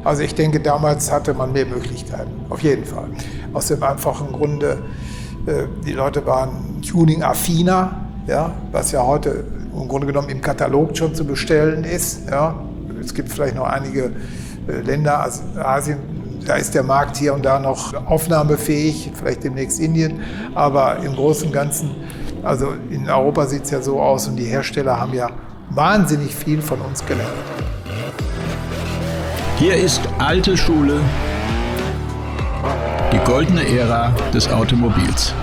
Also ich denke, damals hatte man mehr Möglichkeiten, auf jeden Fall. Aus dem einfachen Grunde, die Leute waren tuning-affiner, ja, was ja heute im Grunde genommen im Katalog schon zu bestellen ist. Ja. Es gibt vielleicht noch einige Länder, also Asien, da ist der Markt hier und da noch aufnahmefähig, vielleicht demnächst Indien, aber im Großen und Ganzen, also in Europa sieht es ja so aus und die Hersteller haben ja wahnsinnig viel von uns gelernt. Hier ist alte Schule, die goldene Ära des Automobils.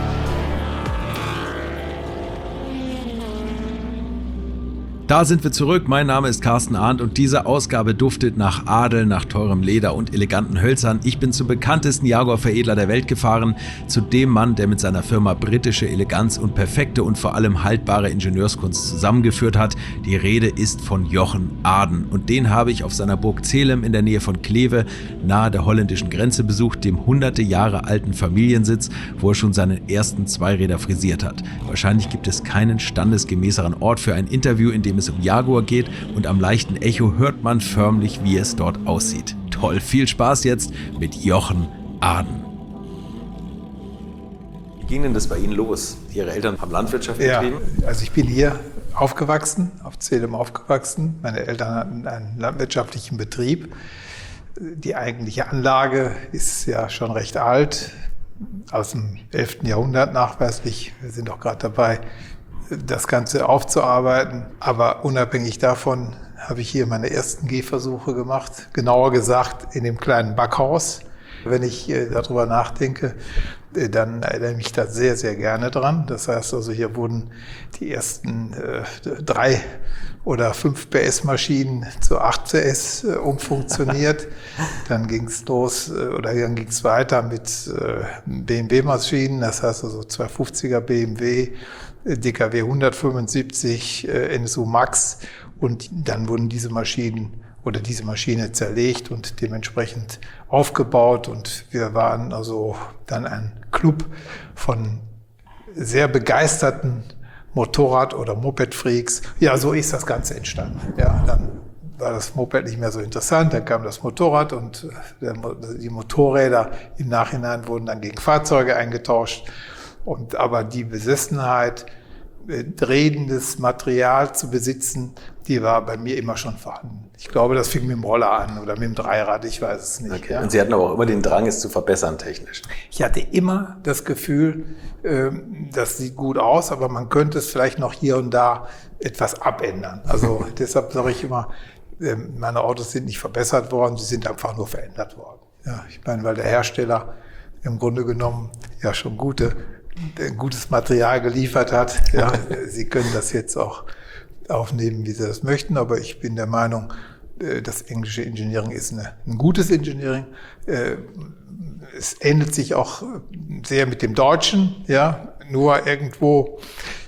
Da sind wir zurück. Mein Name ist Carsten Arndt und diese Ausgabe duftet nach Adel, nach teurem Leder und eleganten Hölzern. Ich bin zum bekanntesten Jaguar-Veredler der Welt gefahren, zu dem Mann, der mit seiner Firma britische Eleganz und perfekte und vor allem haltbare Ingenieurskunst zusammengeführt hat. Die Rede ist von Jochen Aden und den habe ich auf seiner Burg Zelhem in der Nähe von Kleve, nahe der holländischen Grenze besucht, dem hunderte Jahre alten Familiensitz, wo er schon seinen ersten Zweiräder frisiert hat. Wahrscheinlich gibt es keinen standesgemäßeren Ort für ein Interview, in dem es um Jaguar geht und am leichten Echo hört man förmlich, wie es dort aussieht. Toll, viel Spaß jetzt mit Jochen Aden. Wie ging denn das bei Ihnen los? Ihre Eltern haben Landwirtschaft betrieben? Ja, also ich bin hier aufgewachsen, auf Zelhem aufgewachsen. Meine Eltern hatten einen landwirtschaftlichen Betrieb. Die eigentliche Anlage ist ja schon recht alt, aus dem 11. Jahrhundert nachweislich. Wir sind auch gerade dabei, das Ganze aufzuarbeiten. Aber unabhängig davon habe ich hier meine ersten Gehversuche gemacht. Genauer gesagt in dem kleinen Backhaus. Wenn ich darüber nachdenke, dann erinnere ich mich da sehr, sehr gerne dran. Das heißt also, hier wurden die ersten 3 oder 5 PS-Maschinen zu 8 PS umfunktioniert. Dann ging es los, oder dann ging es weiter mit BMW-Maschinen. Das heißt also 250er BMW, DKW 175, NSU Max. Und dann wurden diese Maschine zerlegt und dementsprechend aufgebaut. Und wir waren also dann ein Club von sehr begeisterten Motorrad- oder Moped-Freaks. Ja, so ist das Ganze entstanden. Ja, dann war das Moped nicht mehr so interessant, dann kam das Motorrad und die Motorräder im Nachhinein wurden dann gegen Fahrzeuge eingetauscht. Aber die Besessenheit, drehendes Material zu besitzen, die war bei mir immer schon vorhanden. Ich glaube, das fing mit dem Roller an oder mit dem Dreirad, ich weiß es nicht. Okay. Ja. Und Sie hatten aber auch immer den Drang, es zu verbessern technisch. Ich hatte immer das Gefühl, das sieht gut aus, aber man könnte es vielleicht noch hier und da etwas abändern. Also deshalb sage ich immer, meine Autos sind nicht verbessert worden, sie sind einfach nur verändert worden. Ja, ich meine, weil der Hersteller im Grunde genommen ja schon gutes Material geliefert hat. Ja, Sie können das jetzt auch aufnehmen, wie Sie das möchten, aber ich bin der Meinung, das englische Engineering ist ein gutes Engineering. Es ändert sich auch sehr mit dem Deutschen, ja, nur irgendwo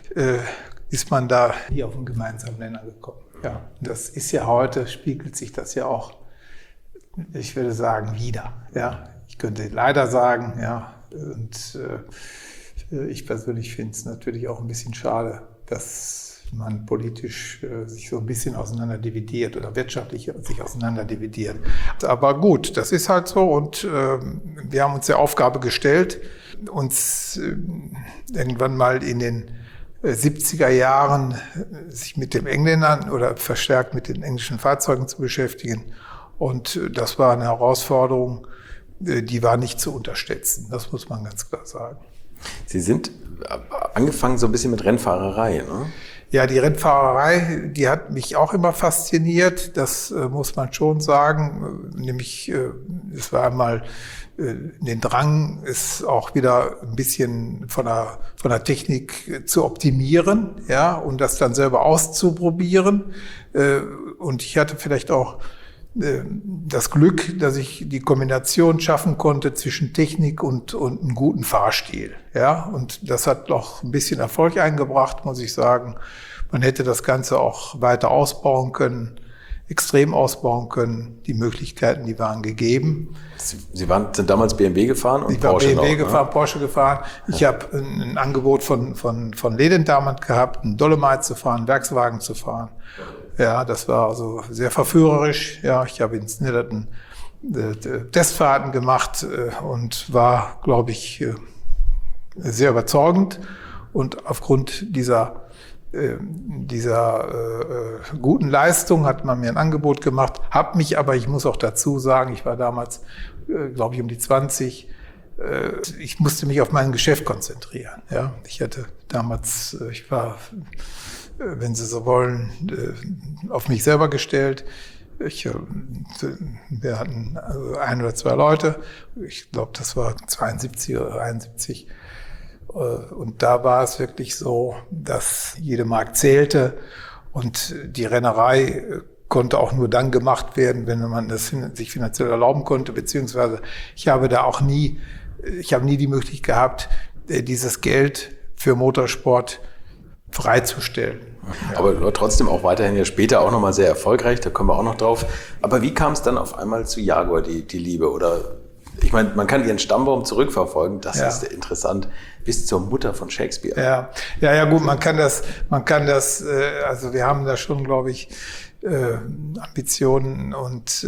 ist man da hier auf einen gemeinsamen Nenner gekommen. Ja, das ist ja heute, spiegelt sich das ja auch, ich würde sagen, wieder. Ja, ich könnte leider sagen, ja, und ich persönlich finde es natürlich auch ein bisschen schade, dass man politisch sich so ein bisschen auseinanderdividiert oder wirtschaftlich sich auseinanderdividiert. Aber gut, das ist halt so und wir haben uns der Aufgabe gestellt, uns irgendwann mal in den 70er Jahren sich mit den Engländern oder verstärkt mit den englischen Fahrzeugen zu beschäftigen. Und das war eine Herausforderung, die war nicht zu unterschätzen. Das muss man ganz klar sagen. Sie sind angefangen so ein bisschen mit Rennfahrerei, ne? Ja, die Rennfahrerei, die hat mich auch immer fasziniert. Das muss man schon sagen. Nämlich, es war einmal den Drang, es auch wieder ein bisschen von der Technik zu optimieren, ja, und das dann selber auszuprobieren. Und ich hatte vielleicht auch das Glück, dass ich die Kombination schaffen konnte zwischen Technik und einem guten Fahrstil. Ja, und das hat noch ein bisschen Erfolg eingebracht, muss ich sagen. Man hätte das Ganze auch weiter ausbauen können, extrem ausbauen können. Die Möglichkeiten, die waren gegeben. Sie sind damals BMW gefahren und Porsche BMW noch, gefahren, ne? Porsche gefahren. Ich habe ein Angebot von Leden damals gehabt, einen Dolomite zu fahren, einen Werkswagen zu fahren. Ja, das war also sehr verführerisch. Ja, ich habe in Snellerton Testfahrten gemacht und war, glaube ich, sehr überzeugend. Und aufgrund dieser guten Leistung hat man mir ein Angebot gemacht, habe mich aber, ich muss auch dazu sagen, ich war damals, glaube ich, um die 20, ich musste mich auf mein Geschäft konzentrieren. Ja? Ich hatte damals, ich war, wenn Sie so wollen, auf mich selber gestellt. Wir hatten also 1 oder 2 Leute, ich glaube, das war 72 oder 71. Und da war es wirklich so, dass jede Mark zählte und die Rennerei konnte auch nur dann gemacht werden, wenn man das sich finanziell erlauben konnte, beziehungsweise ich habe nie die Möglichkeit gehabt, dieses Geld für Motorsport freizustellen. Aber trotzdem auch weiterhin ja später auch nochmal sehr erfolgreich, da kommen wir auch noch drauf. Aber wie kam es dann auf einmal zu Jaguar, die Liebe? Oder ich meine, man kann ihren Stammbaum zurückverfolgen, das ist interessant, bis zur Mutter von Shakespeare. Ja, gut, man kann das, also wir haben da schon, glaube ich, Ambitionen und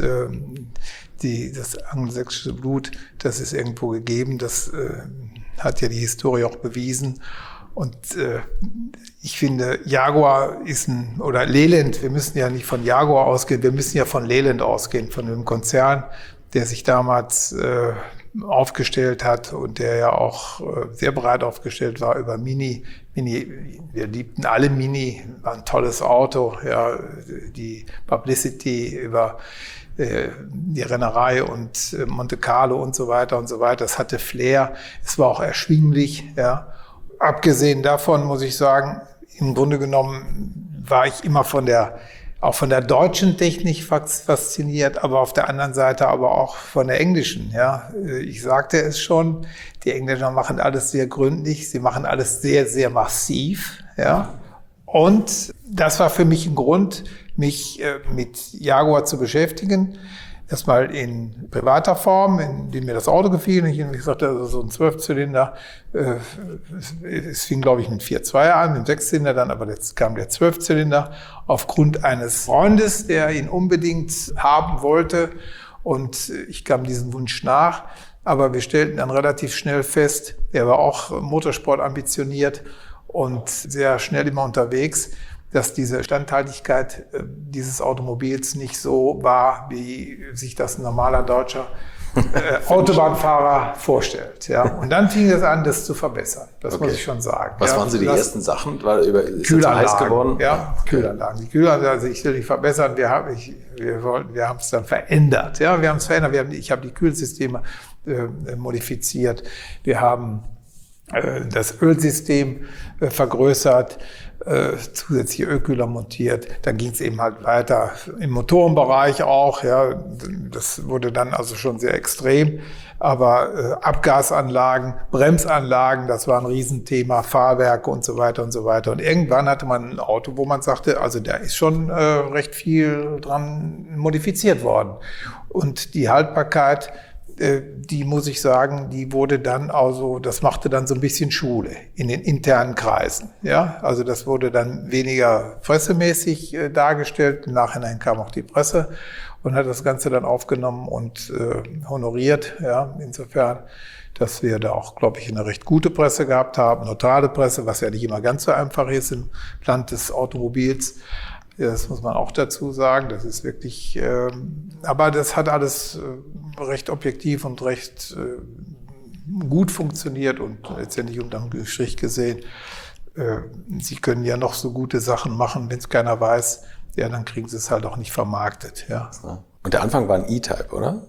das angelsächsische Blut, das ist irgendwo gegeben, das hat ja die Historie auch bewiesen. Und ich finde, Jaguar oder Leyland, wir müssen ja nicht von Jaguar ausgehen, wir müssen ja von Leyland ausgehen, von einem Konzern, der sich damals aufgestellt hat und der ja auch sehr breit aufgestellt war über Mini. Wir liebten alle Mini, war ein tolles Auto, ja, die Publicity über die Rennerei und Monte Carlo und so weiter und so weiter. Es hatte Flair, es war auch erschwinglich, ja. Abgesehen davon muss ich sagen, im Grunde genommen war ich immer auch von der deutschen Technik fasziniert, aber auf der anderen Seite aber auch von der englischen. Ja, ich sagte es schon, die Engländer machen alles sehr gründlich, sie machen alles sehr, sehr massiv. Ja, und das war für mich ein Grund, mich mit Jaguar zu beschäftigen. Erstmal in privater Form, indem mir das Auto gefiel. Ich sagte, also so ein 12-Zylinder, es fing, glaube ich, mit 4.2 an, mit dem 6-Zylinder dann, aber jetzt kam der 12-Zylinder aufgrund eines Freundes, der ihn unbedingt haben wollte. Und ich kam diesem Wunsch nach. Aber wir stellten dann relativ schnell fest, er war auch Motorsport ambitioniert und sehr schnell immer unterwegs, dass diese Standhaltigkeit dieses Automobils nicht so war, wie sich das ein normaler deutscher Autobahnfahrer vorstellt. Ja. Und dann fing es an, das zu verbessern. Das muss ich schon sagen. Was waren so die ersten Sachen? Ist das heiß geworden? Ja, Kühlanlagen. Die Kühlanlagen, also ich will nicht verbessern, wir haben es dann verändert. Ja, wir haben es verändert. Ich habe die Kühlsysteme modifiziert. Wir haben das Ölsystem vergrößert, zusätzliche Ölkühler montiert. Dann ging es eben halt weiter im Motorenbereich auch. Ja, das wurde dann also schon sehr extrem. Aber Abgasanlagen, Bremsanlagen, das war ein Riesenthema, Fahrwerke und so weiter und so weiter. Und irgendwann hatte man ein Auto, wo man sagte, also da ist schon recht viel dran modifiziert worden. Und die Haltbarkeit, die muss ich sagen, die wurde dann also, das machte dann so ein bisschen Schule in den internen Kreisen. Ja, also das wurde dann weniger pressemäßig dargestellt. Im Nachhinein kam auch die Presse und hat das Ganze dann aufgenommen und honoriert. Ja, insofern, dass wir da auch, glaube ich, eine recht gute Presse gehabt haben, neutrale Presse, was ja nicht immer ganz so einfach ist im Land des Automobils. Das muss man auch dazu sagen. Das ist wirklich, aber das hat alles recht objektiv und recht gut funktioniert und letztendlich unterm Strich gesehen. Sie können ja noch so gute Sachen machen, wenn es keiner weiß, ja, dann kriegen sie es halt auch nicht vermarktet. Ja. Und der Anfang war ein E-Type, oder?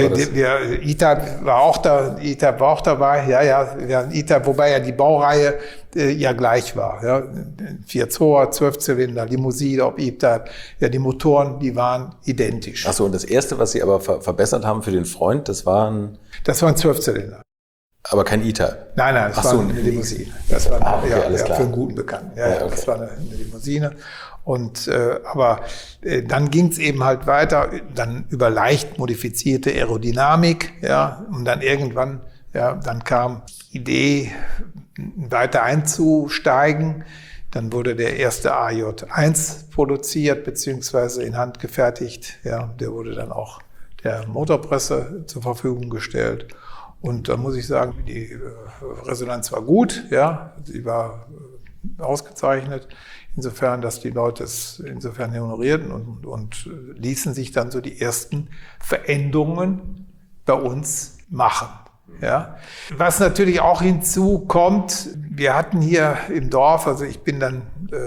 E-Type war auch dabei, ja, ein E-Type, wobei ja die Baureihe ja gleich war. Ja. 4.2er, 12-Zylinder, Limousine, ob E-Type, ja, die Motoren, die waren identisch. Ach so, und das erste, was Sie aber verbessert haben für den Freund, das war ein 12-Zylinder. Aber kein E-Type? Nein, das war eine Limousine. Das war alles klar. Für einen guten Bekannten. Ja, okay. Das war eine Limousine. Und aber dann ging es eben halt weiter, dann über leicht modifizierte Aerodynamik, ja, und dann irgendwann, ja, dann kam die Idee, weiter einzusteigen. Dann wurde der erste AJ1 produziert beziehungsweise in Hand gefertigt. Ja, der wurde dann auch der Motorpresse zur Verfügung gestellt. Und da muss ich sagen, die Resonanz war gut, ja, sie war ausgezeichnet. Insofern, dass die Leute es insofern honorierten und ließen sich dann so die ersten Veränderungen bei uns machen. Ja. Was natürlich auch hinzukommt, wir hatten hier im Dorf, also ich bin dann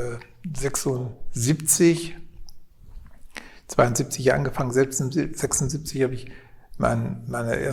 72 angefangen, 76 habe ich mein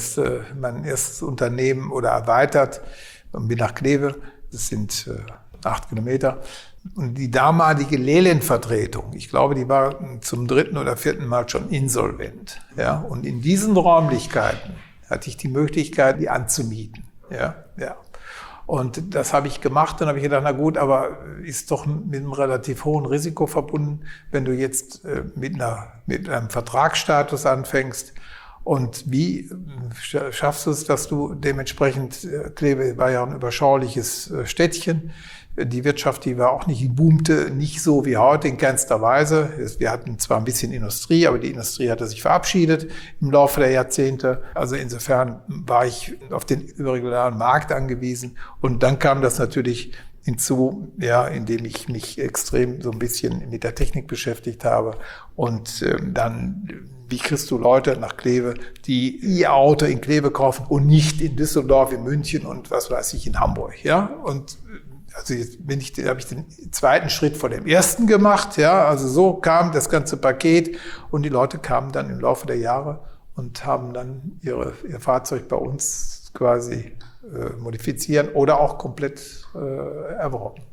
erstes Unternehmen erweitert und bin nach Kleve, das sind 8 Kilometer. Und die damalige Lehlen-Vertretung, ich glaube, die war zum 3. oder 4. Mal schon insolvent. Ja? Und in diesen Räumlichkeiten hatte ich die Möglichkeit, die anzumieten. Ja? Ja. Und das habe ich gemacht. Dann habe ich gedacht, na gut, aber ist doch mit einem relativ hohen Risiko verbunden, wenn du jetzt mit einem Vertragsstatus anfängst. Und wie schaffst du es, dass du dementsprechend, Kleve war ja ein überschauliches Städtchen, die Wirtschaft, die war auch nicht, boomte nicht so wie heute in keinster Weise. Wir hatten zwar ein bisschen Industrie, aber die Industrie hatte sich verabschiedet im Laufe der Jahrzehnte. Also insofern war ich auf den überregionalen Markt angewiesen. Und dann kam das natürlich hinzu, ja, indem ich mich extrem so ein bisschen mit der Technik beschäftigt habe. Und dann, wie kriegst du Leute nach Kleve, die ihr Auto in Kleve kaufen und nicht in Düsseldorf, in München und was weiß ich, in Hamburg, ja? Und also jetzt habe ich den zweiten Schritt vor dem ersten gemacht, ja, also so kam das ganze Paket und die Leute kamen dann im Laufe der Jahre und haben dann ihr Fahrzeug bei uns quasi modifizieren oder auch komplett erworben.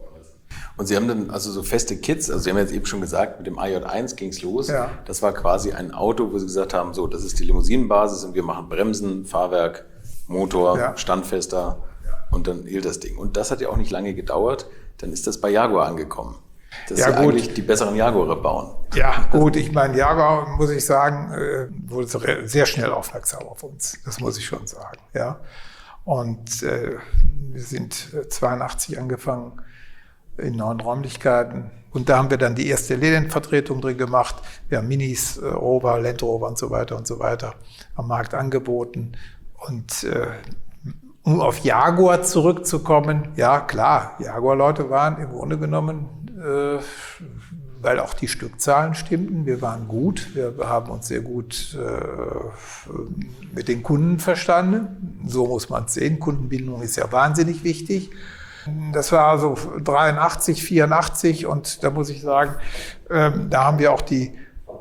Und Sie haben dann also so feste Kits, also Sie haben jetzt eben schon gesagt, mit dem AJ1 ging's los. Ja. Das war quasi ein Auto, wo Sie gesagt haben, so, das ist die Limousinenbasis und wir machen Bremsen, Fahrwerk, Motor, ja, standfester. Und dann hielt das Ding. Und das hat ja auch nicht lange gedauert. Dann ist das bei Jaguar angekommen. Das ja, ist ja gut. Eigentlich die besseren Jaguare bauen. Ja, gut. Ich meine, Jaguar, muss ich sagen, wurde sehr schnell aufmerksam auf uns. Das muss ich schon sagen. Ja. Und wir sind 82 angefangen in neuen Räumlichkeiten. Und da haben wir dann die erste Lehlen-Vertretung drin gemacht. Wir haben Minis, Rover, Land Rover und so weiter am Markt angeboten. Und um auf Jaguar zurückzukommen, ja klar, Jaguar-Leute waren im Grunde genommen, weil auch die Stückzahlen stimmten, wir waren gut, wir haben uns sehr gut mit den Kunden verstanden, so muss man es sehen, Kundenbindung ist ja wahnsinnig wichtig. Das war also 83, 84 und da muss ich sagen, da haben wir auch die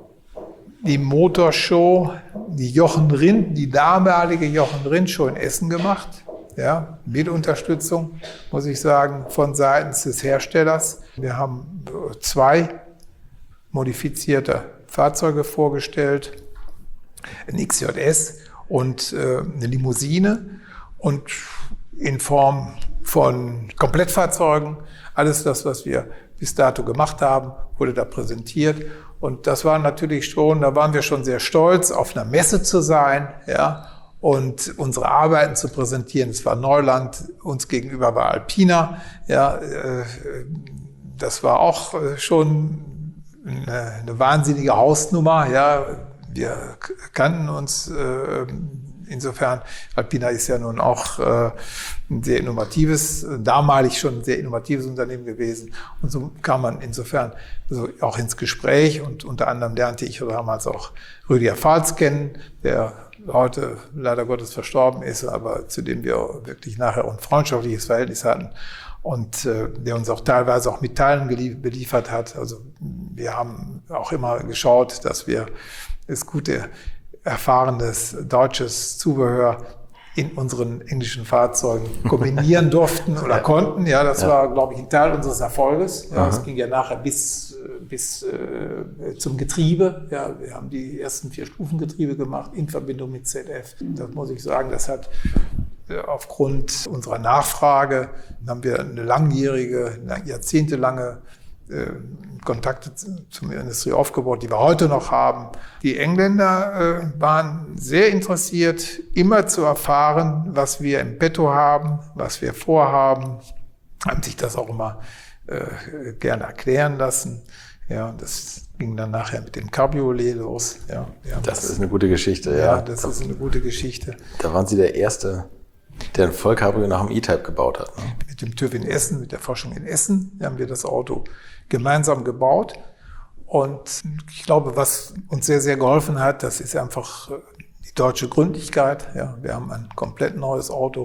Motorshow, die damalige Jochen Rindt Show in Essen gemacht. Ja, mit Unterstützung, muss ich sagen, von seitens des Herstellers. Wir haben 2 modifizierte Fahrzeuge vorgestellt, ein XJS und eine Limousine und in Form von Komplettfahrzeugen. Alles das, was wir bis dato gemacht haben, wurde da präsentiert. Und das war natürlich schon, da waren wir schon sehr stolz, auf einer Messe zu sein, ja, und unsere Arbeiten zu präsentieren. Es war Neuland, uns gegenüber war Alpina, ja, das war auch schon eine wahnsinnige Hausnummer, ja, wir kannten uns, insofern, Alpina ist ja nun auch ein sehr innovatives, damalig schon ein sehr innovatives Unternehmen gewesen. Und so kam man insofern so auch ins Gespräch. Und unter anderem lernte ich damals auch Rüdiger Pfalz kennen, der heute leider Gottes verstorben ist, aber zu dem wir wirklich nachher ein freundschaftliches Verhältnis hatten. Und der uns auch teilweise auch mit Teilen beliefert hat. Also wir haben auch immer geschaut, dass wir das gute, erfahrenes deutsches Zubehör in unseren englischen Fahrzeugen kombinieren durften oder konnten. Ja, das war, glaube ich, ein Teil unseres Erfolges. Ja, das ging ja nachher bis zum Getriebe. Ja, wir haben die ersten 4 Stufengetriebe gemacht in Verbindung mit ZF. Das muss ich sagen, das hat aufgrund unserer Nachfrage, haben wir eine langjährige, jahrzehntelange Kontakte zur Industrie aufgebaut, die wir heute noch haben. Die Engländer waren sehr interessiert, immer zu erfahren, was wir im Petto haben, was wir vorhaben, haben sich das auch immer gerne erklären lassen. Ja, das ging dann nachher mit dem Cabriolet los. Ja, das ist eine gute Geschichte. Ja, das ist eine gute Geschichte. Da waren Sie der Erste, der ein Vollcabrio nach dem E-Type gebaut hat. Ne? Mit dem TÜV in Essen, mit der Forschung in Essen, haben wir das Auto gemeinsam gebaut. Und ich glaube, was uns sehr, sehr geholfen hat, das ist einfach die deutsche Gründlichkeit. Ja, wir haben ein komplett neues Auto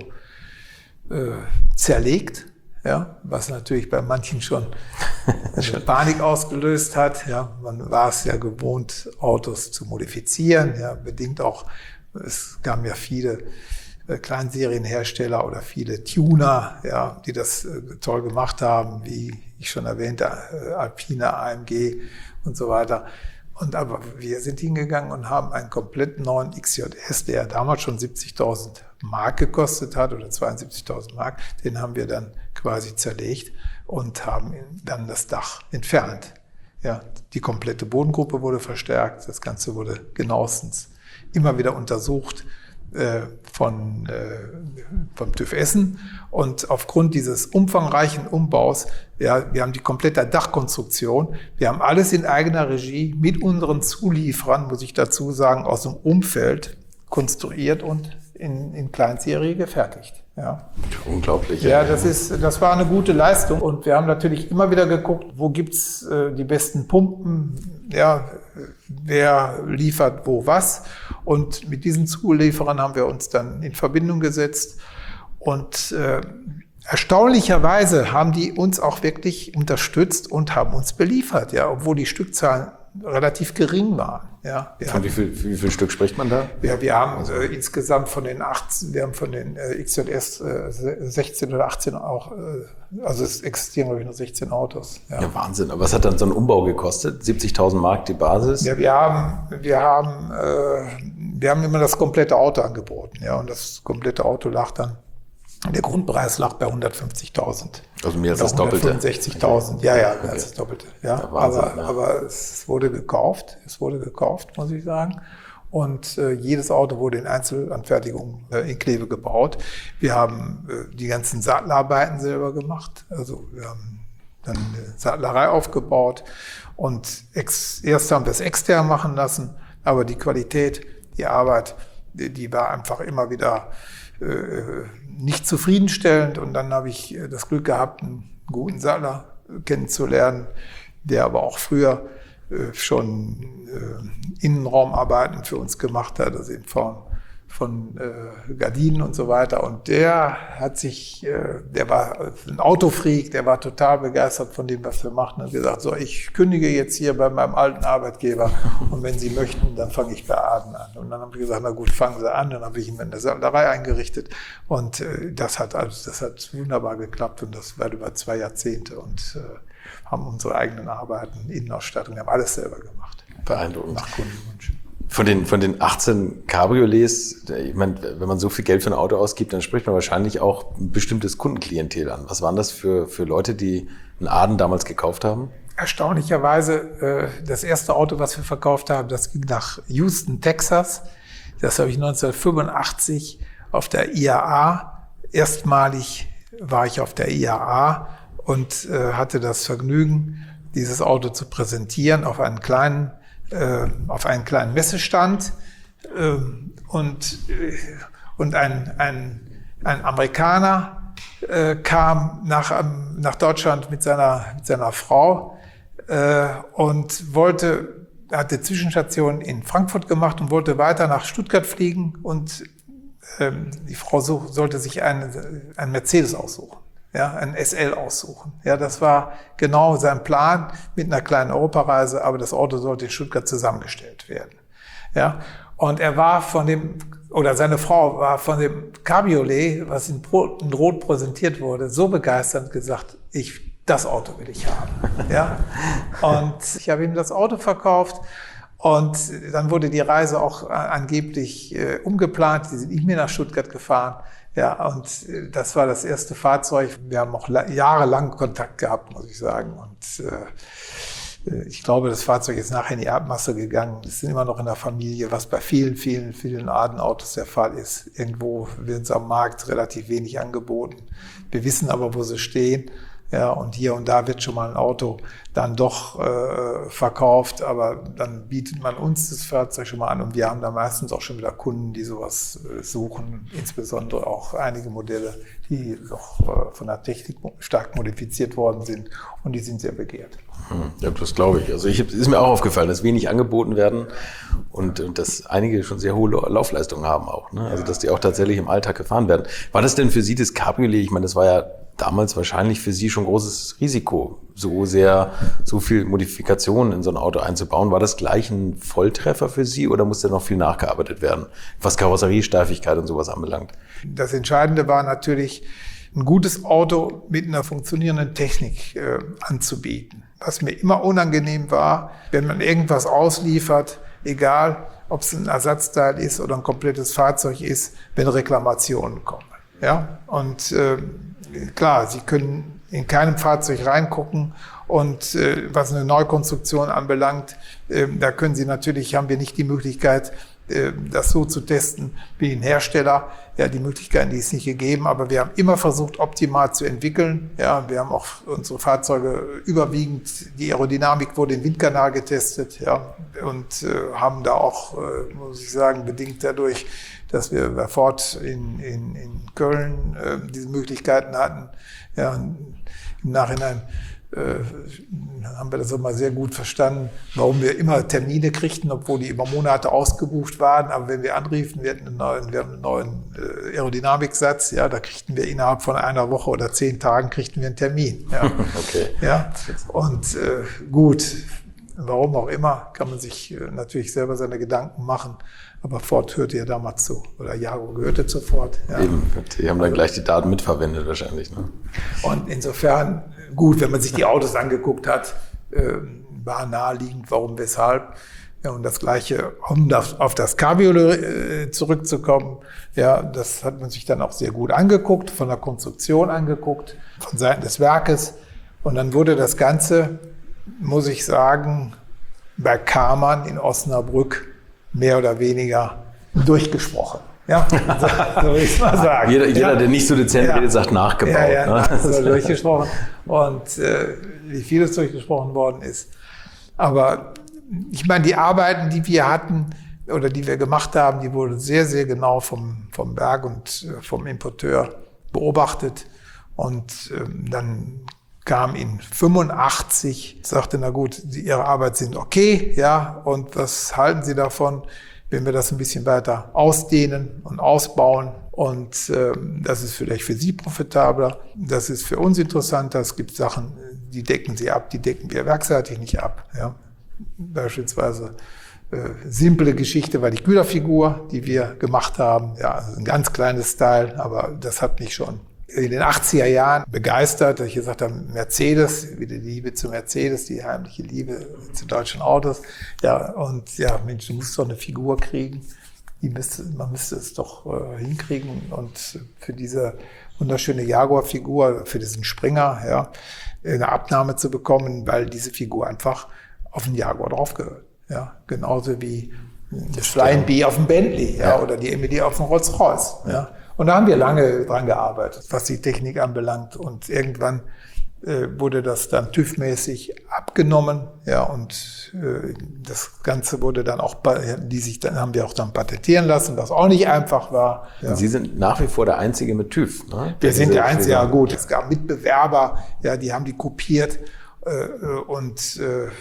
zerlegt, ja, was natürlich bei manchen schon Panik ausgelöst hat. Ja, man war es ja gewohnt, Autos zu modifizieren, ja, bedingt auch, es kamen ja viele Kleinserienhersteller oder viele Tuner, ja, die das toll gemacht haben, wie ich schon erwähnte, Alpine, AMG und so weiter. Aber wir sind hingegangen und haben einen komplett neuen XJS, der damals schon 70.000 Mark gekostet hat oder 72.000 Mark, den haben wir dann quasi zerlegt und haben dann das Dach entfernt. Ja, die komplette Bodengruppe wurde verstärkt, das Ganze wurde genauestens immer wieder untersucht vom TÜV Essen. Und aufgrund dieses umfangreichen Umbaus, ja, wir haben die komplette Dachkonstruktion, wir haben alles in eigener Regie mit unseren Zulieferern, muss ich dazu sagen, aus dem Umfeld konstruiert und in Kleinserie gefertigt. Ja. Unglaublich. Ja, das war eine gute Leistung. Und wir haben natürlich immer wieder geguckt, wo gibt's die besten Pumpen, ja, wer liefert wo was. Und mit diesen Zulieferern haben wir uns dann in Verbindung gesetzt. Und erstaunlicherweise haben die uns auch wirklich unterstützt und haben uns beliefert, ja, obwohl die Stückzahlen relativ gering waren. Ja, von wie viel Stück spricht man da? Ja, wir haben insgesamt von den XJS 16 oder 18 auch, also es existieren glaube ich nur 16 Autos. Ja. Ja, Wahnsinn. Aber was hat dann so ein Umbau gekostet? 70.000 Mark die Basis? Ja, wir haben immer das komplette Auto angeboten, ja, und das komplette Auto lag dann, der Grundpreis lag bei 150.000. Also mehr als das Doppelte. 165.000, ja, mehr als das Doppelte. Ja, Wahnsinn, aber es wurde gekauft, muss ich sagen. Und jedes Auto wurde in Einzelanfertigung in Kleve gebaut. Wir haben die ganzen Sattlerarbeiten selber gemacht. Also wir haben dann eine Sattlerei aufgebaut und erst haben wir es extern machen lassen, aber die Qualität, die Arbeit, die war einfach immer wieder nicht zufriedenstellend. Und dann habe ich das Glück gehabt, einen guten Sattler kennenzulernen, der aber auch früher schon Innenraumarbeiten für uns gemacht hat, also in Form von Gardinen und so weiter. Und der war ein Autofreak, der war total begeistert von dem, was wir machten, und hat gesagt, so, ich kündige jetzt hier bei meinem alten Arbeitgeber und wenn Sie möchten, dann fange ich bei Aden an. Und dann haben wir gesagt, na gut, fangen Sie an. Dann habe ich ihm eine Sattlerei eingerichtet und das hat wunderbar geklappt und das war über 2 Jahrzehnte und haben unsere eigenen Arbeiten, Innenausstattung, haben alles selber gemacht. Beeindruckend. Nach Kundenwunsch. Von den 18 Cabriolets, ich meine, wenn man so viel Geld für ein Auto ausgibt, dann spricht man wahrscheinlich auch ein bestimmtes Kundenklientel an. Was waren das für Leute, die einen Aden damals gekauft haben? Erstaunlicherweise, das erste Auto, was wir verkauft haben, das ging nach Houston, Texas. Das habe ich 1985 auf der IAA. Erstmalig war ich auf der IAA und hatte das Vergnügen, dieses Auto zu präsentieren auf einen kleinen Messestand, und ein Amerikaner kam nach Deutschland mit seiner Frau und hatte Zwischenstation in Frankfurt gemacht und wollte weiter nach Stuttgart fliegen, und die Frau sollte sich einen Mercedes aussuchen. Ja, ein SL aussuchen. Ja, das war genau sein Plan mit einer kleinen Europareise, aber das Auto sollte in Stuttgart zusammengestellt werden. Ja, und seine Frau war von dem Cabriolet, was in Rot präsentiert wurde, so begeistert und gesagt, das Auto will ich haben. Ja, und ich habe ihm das Auto verkauft. Und dann wurde die Reise auch angeblich umgeplant. Die sind nicht mehr nach Stuttgart gefahren. Ja, und das war das erste Fahrzeug. Wir haben auch jahrelang Kontakt gehabt, muss ich sagen. Und ich glaube, das Fahrzeug ist nachher in die Erbmasse gegangen. Es sind immer noch in der Familie, was bei vielen, vielen, vielen Aden-Autos der Fall ist. Irgendwo werden sie am Markt relativ wenig angeboten. Wir wissen aber, wo sie stehen. Ja, und hier und da wird schon mal ein Auto dann doch verkauft, aber dann bietet man uns das Fahrzeug schon mal an und wir haben da meistens auch schon wieder Kunden, die sowas suchen, insbesondere auch einige Modelle, die doch von der Technik stark modifiziert worden sind und die sind sehr begehrt. Ja, das glaube ich. Also ist mir auch aufgefallen, dass wenig angeboten werden und dass einige schon sehr hohe Laufleistungen haben auch. Ne? Also dass die auch tatsächlich im Alltag gefahren werden. War das denn für Sie das Cabriolet? Ich meine, das war ja damals wahrscheinlich für Sie schon großes Risiko, so viel Modifikationen in so ein Auto einzubauen. War das gleich ein Volltreffer für Sie oder musste noch viel nachgearbeitet werden, was Karosseriesteifigkeit und sowas anbelangt? Das Entscheidende war natürlich, ein gutes Auto mit einer funktionierenden Technik anzubieten. Was mir immer unangenehm war, wenn man irgendwas ausliefert, egal ob es ein Ersatzteil ist oder ein komplettes Fahrzeug ist, wenn Reklamationen kommen. Ja? Und klar, Sie können in keinem Fahrzeug reingucken und was eine Neukonstruktion anbelangt, da können Sie natürlich, haben wir nicht die Möglichkeit, das so zu testen wie ein Hersteller. Ja, die Möglichkeiten, die ist nicht gegeben, aber wir haben immer versucht, optimal zu entwickeln. Ja, wir haben auch unsere Fahrzeuge überwiegend, die Aerodynamik wurde im Windkanal getestet, ja, und haben da auch, muss ich sagen, bedingt dadurch, dass wir bei Ford in Köln diese Möglichkeiten hatten. Ja, im Nachhinein haben wir das auch mal sehr gut verstanden, warum wir immer Termine kriegten, obwohl die über Monate ausgebucht waren. Aber wenn wir anriefen, wir haben einen neuen Aerodynamiksatz, ja, da kriegten wir innerhalb von einer Woche oder 10 Tagen kriegten wir einen Termin. Ja. Okay. Ja. Und gut, warum auch immer, kann man sich natürlich selber seine Gedanken machen. Aber Ford hörte ja damals zu, oder Jaguar gehörte zu Ford. Ja. Eben, die haben dann gleich die Daten mitverwendet wahrscheinlich. Ne? Und insofern, gut, wenn man sich die Autos angeguckt hat, war naheliegend, warum, weshalb. Ja, und das Gleiche, um auf das Cabriolet zurückzukommen, ja, das hat man sich dann auch sehr gut angeguckt, von der Konstruktion angeguckt, von Seiten des Werkes. Und dann wurde das Ganze, muss ich sagen, bei Karmann in Osnabrück mehr oder weniger durchgesprochen. Ja, so will ich mal sagen. Jeder, der nicht so dezent redet, sagt nachgebaut. Ja, so durchgesprochen. Und wie vieles durchgesprochen worden ist. Aber ich meine, die Arbeiten, die wir hatten oder die wir gemacht haben, die wurden sehr, sehr genau vom Werk und vom Importeur beobachtet. Und dann kam in 85, sagte, na gut, Ihre Arbeit sind okay, ja, und was halten Sie davon, wenn wir das ein bisschen weiter ausdehnen und ausbauen? Und das ist vielleicht für Sie profitabler, das ist für uns interessanter. Es gibt Sachen, die decken Sie ab, die decken wir werkseitig nicht ab. Ja. Beispielsweise simple Geschichte war die Güterfigur, die wir gemacht haben. Ja, also ein ganz kleines Teil, aber das hat mich schon in den 80er Jahren begeistert, dass ich gesagt habe, Mercedes, wieder die Liebe zu Mercedes, die heimliche Liebe zu deutschen Autos. Ja, und ja, Mensch, du musst doch eine Figur kriegen. Man müsste es doch hinkriegen. Und für diese wunderschöne Jaguar-Figur, für diesen Springer, ja, eine Abnahme zu bekommen, weil diese Figur einfach auf den Jaguar draufgehört. Ja, genauso wie das Flying Bee auf dem Bentley, ja, oder die Emily auf dem Rolls-Royce. Ja. Und da haben wir lange dran gearbeitet, was die Technik anbelangt. Und irgendwann wurde das dann TÜV-mäßig abgenommen. Ja, und das Ganze wurde dann auch, haben wir auch dann patentieren lassen, was auch nicht einfach war. Ja. Und Sie sind nach wie vor der Einzige mit TÜV, ne? Wir sind der Einzige, ja gut. Es gab Mitbewerber, ja, die haben die kopiert und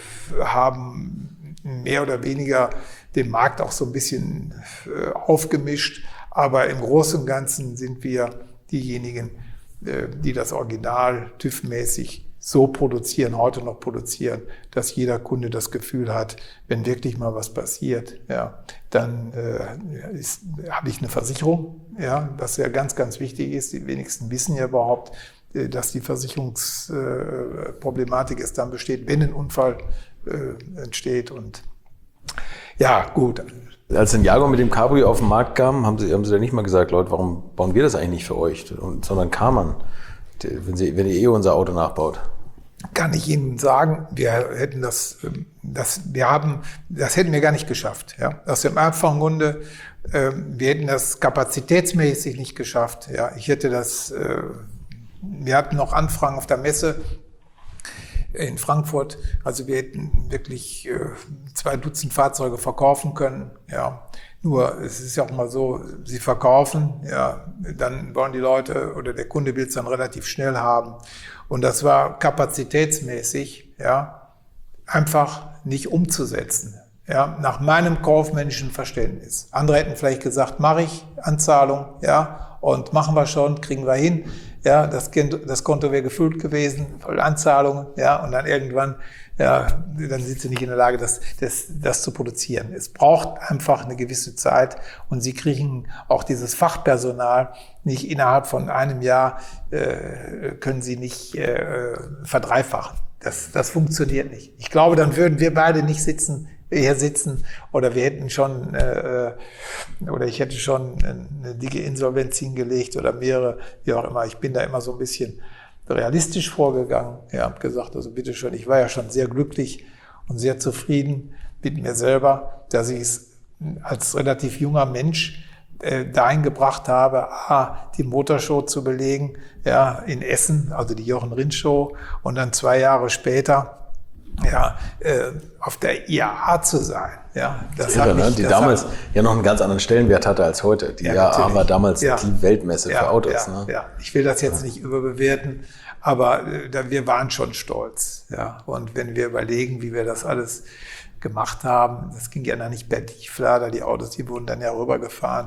haben mehr oder weniger den Markt auch so ein bisschen aufgemischt. Aber im Großen und Ganzen sind wir diejenigen, die das Original TÜV-mäßig so produzieren, heute noch produzieren, dass jeder Kunde das Gefühl hat, wenn wirklich mal was passiert, ja, dann habe ich eine Versicherung, ja, was ja ganz, ganz wichtig ist. Die wenigsten wissen ja überhaupt, dass die Versicherungsproblematik es dann besteht, wenn ein Unfall entsteht. Und ja, gut. Als ein Jaguar mit dem Cabrio auf den Markt kam, haben Sie da nicht mal gesagt, Leute, warum bauen wir das eigentlich nicht für euch? Sondern Karmann, wenn ihr unser Auto nachbaut. Kann ich Ihnen sagen, wir hätten das hätten wir gar nicht geschafft. Ja? Aus dem einfachen Grunde, wir hätten das kapazitätsmäßig nicht geschafft. Ja? Ich hätte das Wir hatten noch Anfragen auf der Messe in Frankfurt. Also wir hätten wirklich 2 Dutzend Fahrzeuge verkaufen können. Ja. Nur es ist ja auch mal so, sie verkaufen, ja, dann wollen die Leute oder der Kunde will es dann relativ schnell haben. Und das war kapazitätsmäßig, ja, einfach nicht umzusetzen. Ja, nach meinem kaufmännischen Verständnis. Andere hätten vielleicht gesagt, mache ich Anzahlung, ja, und machen wir schon, kriegen wir hin. Ja, das Konto wäre gefüllt gewesen, voll Anzahlungen, ja, und dann irgendwann, ja, dann sind sie nicht in der Lage, das zu produzieren. Es braucht einfach eine gewisse Zeit und sie kriegen auch dieses Fachpersonal nicht innerhalb von einem Jahr, können sie nicht verdreifachen. Das funktioniert nicht. Ich glaube, dann würden wir beide nicht hier sitzen oder wir hätten schon oder ich hätte schon eine dicke Insolvenz hingelegt oder mehrere, wie auch immer. Ich bin da immer so ein bisschen realistisch vorgegangen. Ja, habe gesagt, also bitteschön, ich war ja schon sehr glücklich und sehr zufrieden mit mir selber, dass ich es als relativ junger Mensch dahin gebracht habe, die Motorshow zu belegen, ja, in Essen, also die Jochen Rindt Show, und dann 2 Jahre später ja, auf der IAA zu sein. Ja, das irre, ne? Die damals ja noch einen ganz anderen Stellenwert hatte als heute. Die IAA war damals die Weltmesse für Autos. Ja, ne? Ja. Ich will das jetzt nicht überbewerten, aber wir waren schon stolz. Ja. Und wenn wir überlegen, wie wir das alles gemacht haben, das ging ja dann nicht per Tieflader, die Autos, die wurden dann ja rübergefahren.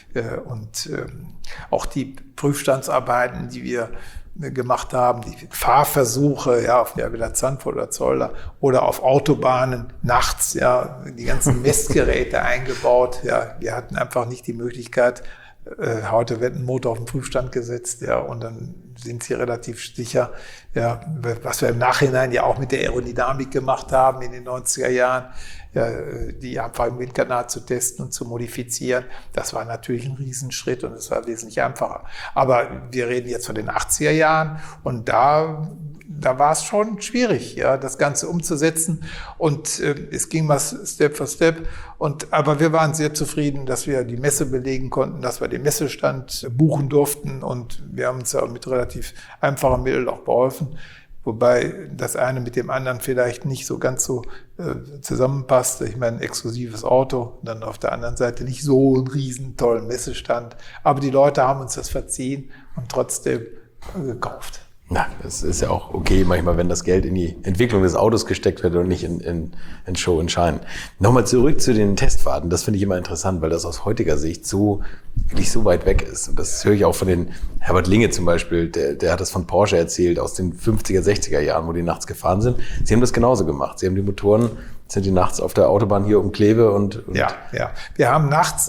Und auch die Prüfstandsarbeiten, die wir gemacht haben, die Fahrversuche, ja, auf der Villa Zandvoort oder Zolder oder auf Autobahnen nachts, ja, die ganzen Messgeräte eingebaut, ja, wir hatten einfach nicht die Möglichkeit, heute wird ein Motor auf den Prüfstand gesetzt, ja, und dann sind sie relativ sicher, ja, was wir im Nachhinein ja auch mit der Aerodynamik gemacht haben in den 90er Jahren, ja, die einfach im Windkanal zu testen und zu modifizieren. Das war natürlich ein Riesenschritt und es war wesentlich einfacher. Aber wir reden jetzt von den 80er Jahren und da war es schon schwierig, ja, das Ganze umzusetzen. Und es ging mal Step für Step. Aber wir waren sehr zufrieden, dass wir die Messe belegen konnten, dass wir den Messestand buchen durften. Und wir haben uns ja mit relativ einfachen Mitteln auch beholfen. Wobei das eine mit dem anderen vielleicht nicht so ganz so zusammenpasste. Ich meine, ein exklusives Auto, dann auf der anderen Seite nicht so einen riesen tollen Messestand. Aber die Leute haben uns das verziehen und trotzdem gekauft. Na, das ist ja auch okay, manchmal, wenn das Geld in die Entwicklung des Autos gesteckt wird und nicht in Show und Shine. Nochmal zurück zu den Testfahrten. Das finde ich immer interessant, weil das aus heutiger Sicht wirklich so weit weg ist. Und das höre ich auch von den Herbert Linge zum Beispiel, der hat das von Porsche erzählt, aus den 50er, 60er Jahren, wo die nachts gefahren sind. Sie haben das genauso gemacht. Sie haben die Motoren, sind die nachts auf der Autobahn hier um Kleve und ja. Wir haben nachts,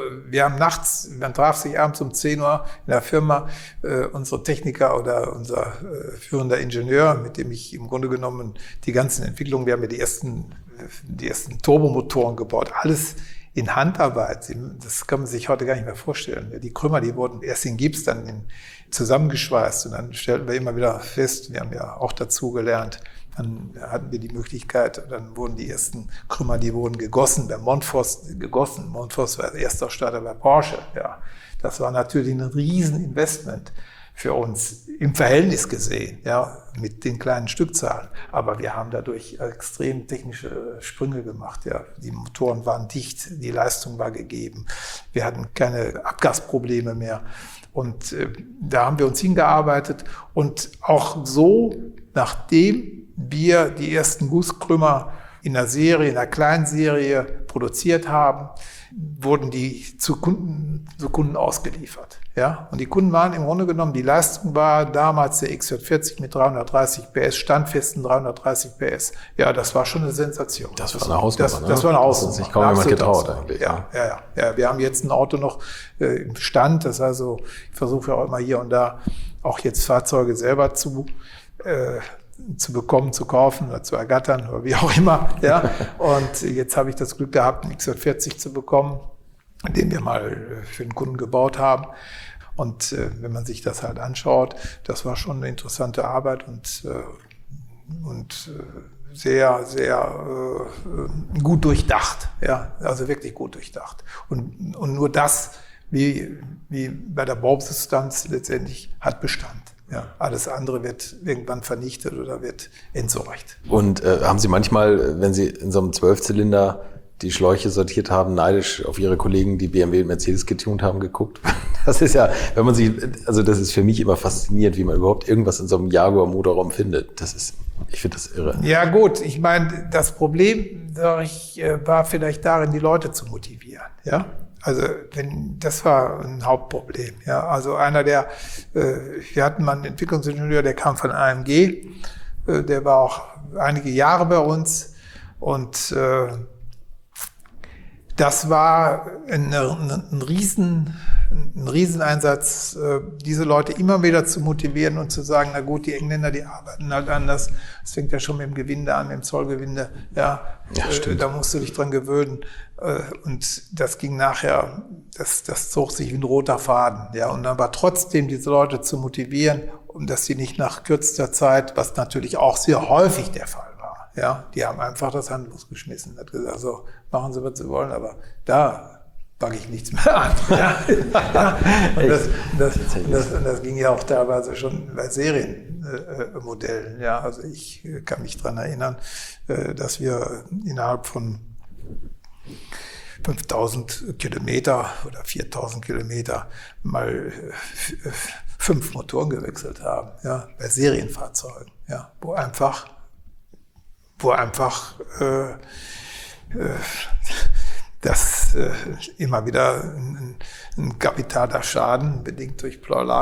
man traf sich abends um 10 Uhr in der Firma, unsere Techniker oder unser führender Ingenieur, mit dem ich im Grunde genommen die ganzen Entwicklungen, wir haben ja die ersten Turbomotoren gebaut, alles in Handarbeit. Das kann man sich heute gar nicht mehr vorstellen. Die Krümmer, die wurden erst in Gips, dann zusammengeschweißt und dann stellten wir immer wieder fest, wir haben ja auch dazu gelernt, dann hatten wir die Möglichkeit, dann wurden die ersten Krümmer, die wurden gegossen, bei Montfort gegossen. Montfort war erster Starter bei Porsche. Ja, das war natürlich ein Rieseninvestment für uns im Verhältnis gesehen, ja, mit den kleinen Stückzahlen. Aber wir haben dadurch extrem technische Sprünge gemacht. Ja, die Motoren waren dicht, die Leistung war gegeben. Wir hatten keine Abgasprobleme mehr. Und da haben wir uns hingearbeitet und auch so, nachdem wir die ersten Gusskrümmer in einer Kleinserie produziert haben, wurden die zu Kunden ausgeliefert. Ja? Und die Kunden waren im Grunde genommen, die Leistung war damals der XJ40 mit 330 PS, standfesten 330 PS. Ja, das war schon eine Sensation. Das war eine Hausnummer, ne? Das war eine Hausnummer. Das hat sich kaum jemand getraut eigentlich. Ja, wir haben jetzt ein Auto noch im Stand, das also, ich versuche ja auch immer hier und da auch jetzt Fahrzeuge selber zu bekommen, zu kaufen oder zu ergattern oder wie auch immer. Ja. Und jetzt habe ich das Glück gehabt, einen XJ40 zu bekommen, den wir mal für einen Kunden gebaut haben. Und wenn man sich das halt anschaut, das war schon eine interessante Arbeit und sehr, sehr gut durchdacht. Ja, also wirklich gut durchdacht. Und nur das, wie bei der Bausubstanz letztendlich, hat Bestand. Ja, alles andere wird irgendwann vernichtet oder wird entsorgt. Und haben Sie manchmal, wenn Sie in so einem 12-Zylinder die Schläuche sortiert haben, neidisch auf Ihre Kollegen, die BMW und Mercedes getunt haben, geguckt? Das ist ja, wenn man sich, also das ist für mich immer faszinierend, wie man überhaupt irgendwas in so einem Jaguar-Motorraum findet. Ich finde das irre. Ja gut, ich meine, das Problem, sag ich, war vielleicht darin, die Leute zu motivieren. Ja, also das war ein Hauptproblem. Ja, also wir hatten mal einen Entwicklungsingenieur, der kam von AMG, der war auch einige Jahre bei uns und das war ein Rieseneinsatz, diese Leute immer wieder zu motivieren und zu sagen, na gut, die Engländer, die arbeiten halt anders. Das fängt ja schon mit dem Gewinde an, mit dem Zollgewinde. Ja, da musst du dich dran gewöhnen. Und das ging nachher, das zog sich wie ein roter Faden. Ja, und aber trotzdem diese Leute zu motivieren, um dass sie nicht nach kürzester Zeit, was natürlich auch sehr häufig der Fall war, ja, die haben einfach das Handtuch geschmissen, hat gesagt, so, machen Sie, was Sie wollen, aber da packe ich nichts mehr an. Ja. Und das ging ja auch teilweise schon bei Serienmodellen. Ja. Also ich kann mich daran erinnern, dass wir innerhalb von 5.000 Kilometer oder 4.000 Kilometer mal 5 Motoren gewechselt haben, ja, bei Serienfahrzeugen, ja, wo einfach dass immer wieder ein kapitaler Schaden, bedingt durch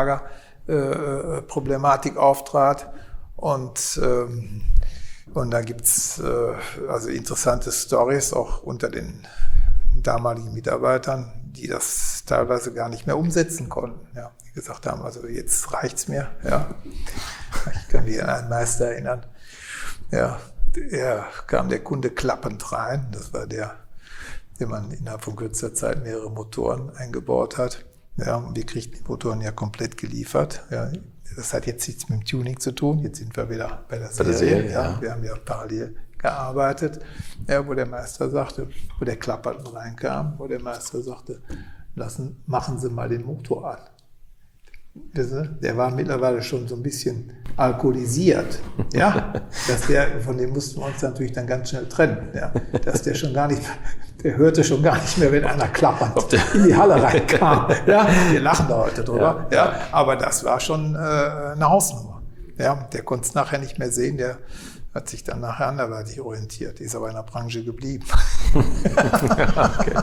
Blaulager-Problematik auftrat. Und da gibt's also interessante Stories auch unter den damaligen Mitarbeitern, die das teilweise gar nicht mehr umsetzen konnten. Ja, die gesagt haben, also jetzt reicht's mir. Ja. Ich kann mich an einen Meister erinnern. Ja, kam der Kunde klappend rein. Das war der man innerhalb von kürzer Zeit mehrere Motoren eingebaut hat. Ja, und wir kriegten die Motoren ja komplett geliefert. Ja, das hat jetzt nichts mit dem Tuning zu tun. Jetzt sind wir wieder bei der Serie. Ja. Wir haben ja parallel gearbeitet. Ja, wo der Meister sagte, wo der Klapperten reinkam, wo der Meister sagte, machen Sie mal den Motor an. Der war mittlerweile schon so ein bisschen alkoholisiert, ja, von dem mussten wir uns natürlich dann ganz schnell trennen, ja, dass der hörte schon gar nicht mehr, wenn einer klappernd in die Halle reinkam, ja, wir lachen da heute drüber, ja, aber das war schon eine Hausnummer, ja, der konnte es nachher nicht mehr sehen, der hat sich dann nachher anderweitig orientiert, ist aber in der Branche geblieben. Okay.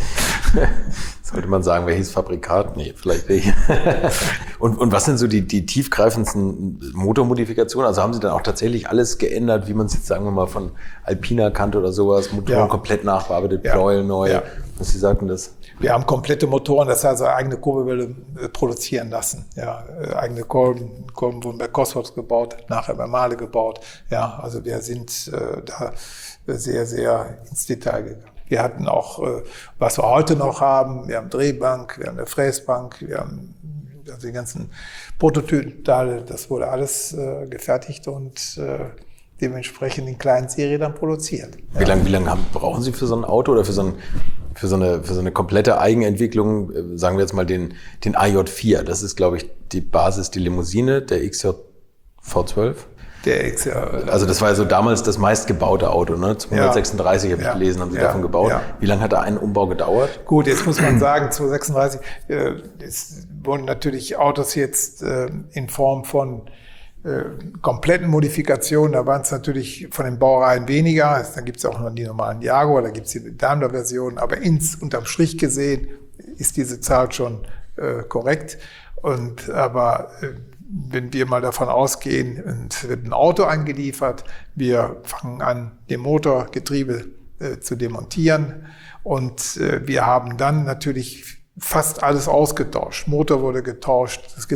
Sollte man sagen, wer hieß Fabrikat? Nee, vielleicht nicht. Und was sind so die tiefgreifendsten Motormodifikationen? Also haben Sie dann auch tatsächlich alles geändert, wie man es jetzt, sagen wir mal, von Alpina kannte oder sowas, Motoren komplett nachbearbeitet, Pleuel neu. Ja. Was Sie sagten das? Wir haben komplette Motoren, das heißt eigene Kurbelwelle produzieren lassen. Ja, eigene Kolben wurden bei Cosworth gebaut, nachher bei Mahle gebaut. Ja, also wir sind da sehr, sehr ins Detail gegangen. Wir hatten auch, was wir heute noch haben, wir haben Drehbank, wir haben eine Fräsbank, wir haben also die ganzen Prototypenteile, das wurde alles gefertigt und dementsprechend in kleinen Serien dann produziert. Wie lange brauchen Sie für so ein Auto oder für so eine komplette Eigenentwicklung, sagen wir jetzt mal den AJ4, das ist, glaube ich, die Basis, die Limousine, der XJ V12? Also das war ja so damals das meistgebaute Auto, ne? 236 habe ich gelesen, haben Sie davon gebaut. Ja. Wie lange hat da ein Umbau gedauert? Gut, jetzt muss man sagen, 236, es wurden natürlich Autos jetzt in Form von kompletten Modifikationen, da waren es natürlich von den Baureihen weniger, da gibt es auch noch die normalen Jaguar, da gibt es die Daimler-Versionen, aber unterm Strich gesehen ist diese Zahl schon korrekt. Aber wenn wir mal davon ausgehen, es wird ein Auto eingeliefert, wir fangen an, den Motor, Getriebe zu demontieren und wir haben dann natürlich fast alles ausgetauscht. Motor wurde getauscht, das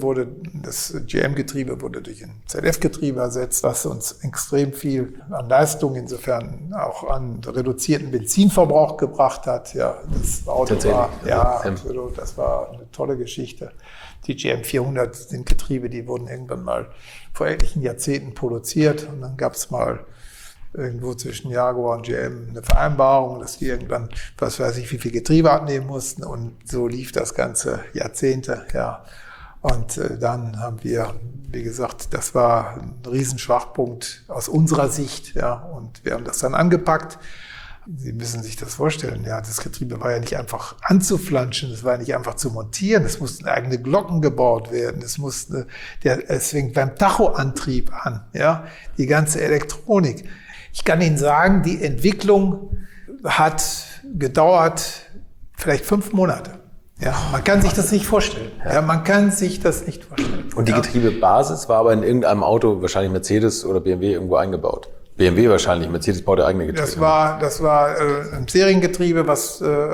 GM-Getriebe wurde durch ein ZF-Getriebe ersetzt, was uns extrem viel an Leistung, insofern auch an reduzierten Benzinverbrauch gebracht hat. Ja, das Auto war, absolut, das war eine tolle Geschichte. Die GM 400 sind Getriebe, die wurden irgendwann mal vor etlichen Jahrzehnten produziert und dann gab es mal irgendwo zwischen Jaguar und GM eine Vereinbarung, dass die irgendwann, was weiß ich, wie viel Getriebe abnehmen mussten und so lief das ganze Jahrzehnte, ja. Und dann haben wir, wie gesagt, das war ein Riesenschwachpunkt aus unserer Sicht, ja, und wir haben das dann angepackt. Sie müssen sich das vorstellen, ja, das Getriebe war ja nicht einfach anzuflanschen, es war ja nicht einfach zu montieren, es mussten eigene Glocken gebaut werden, es fängt beim Tachoantrieb an, ja, die ganze Elektronik. Ich kann Ihnen sagen, die Entwicklung hat gedauert vielleicht 5 Monate. Ja, man kann sich das nicht vorstellen. Ja, man kann sich das nicht vorstellen. Und die Getriebebasis war aber in irgendeinem Auto, wahrscheinlich Mercedes oder BMW, irgendwo eingebaut. BMW wahrscheinlich, Mercedes baut ja eigene Getriebe. Das war ein Seriengetriebe, was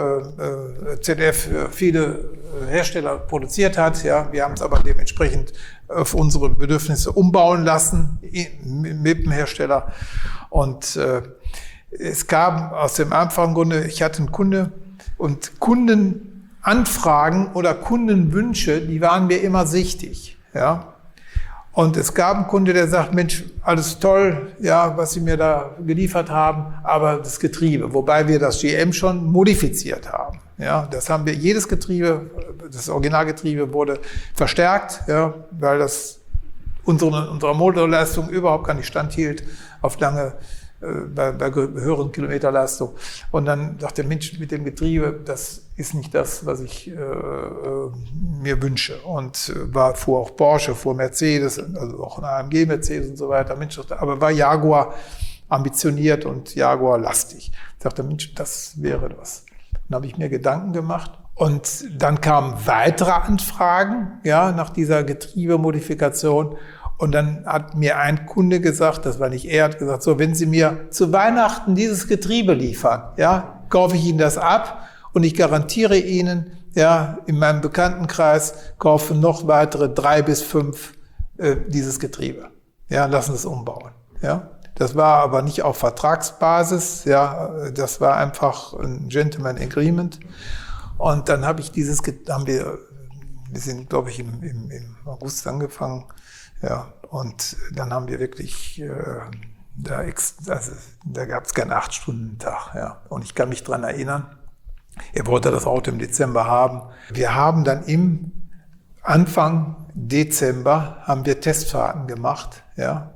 ZF für viele Hersteller produziert hat. Ja, wir haben es aber dementsprechend auf unsere Bedürfnisse umbauen lassen mit dem Hersteller. Und es kam aus dem einfachen Grunde, ich hatte einen Kunde und Kundenanfragen oder Kundenwünsche, die waren mir immer wichtig. Ja. Und es gab einen Kunde, der sagt, Mensch, alles toll, ja, was Sie mir da geliefert haben, aber das Getriebe, wobei wir das GM schon modifiziert haben. Ja, das haben wir, jedes Getriebe, das Originalgetriebe wurde verstärkt, ja, weil das unserer Motorleistung überhaupt gar nicht standhielt auf lange, bei höheren Kilometerleistung. Und dann sagt der Mensch mit dem Getriebe, das ist nicht das, was ich mir wünsche. Und fuhr auch Porsche, fuhr Mercedes, also auch ein AMG Mercedes und so weiter. Mensch, aber war Jaguar ambitioniert und Jaguar lastig. Sagt der Mensch, das wäre das. Dann habe ich mir Gedanken gemacht. Und dann kamen weitere Anfragen, ja, nach dieser Getriebemodifikation. Und dann hat mir ein Kunde gesagt, das war nicht er, hat gesagt, so, wenn Sie mir zu Weihnachten dieses Getriebe liefern, ja, kaufe ich Ihnen das ab und ich garantiere Ihnen, ja, in meinem Bekanntenkreis kaufen noch weitere 3 bis 5 dieses Getriebe. Ja, lassen es umbauen. Ja, das war aber nicht auf Vertragsbasis, ja, das war einfach ein Gentleman Agreement. Und dann habe ich wir sind, glaube ich, im August angefangen. Ja, und dann haben wir wirklich, da gab es keinen 8-Stunden-Tag. Ja. Und ich kann mich dran erinnern, er wollte das Auto im Dezember haben. Wir haben dann im Anfang Dezember haben wir Testfahrten gemacht. Ja.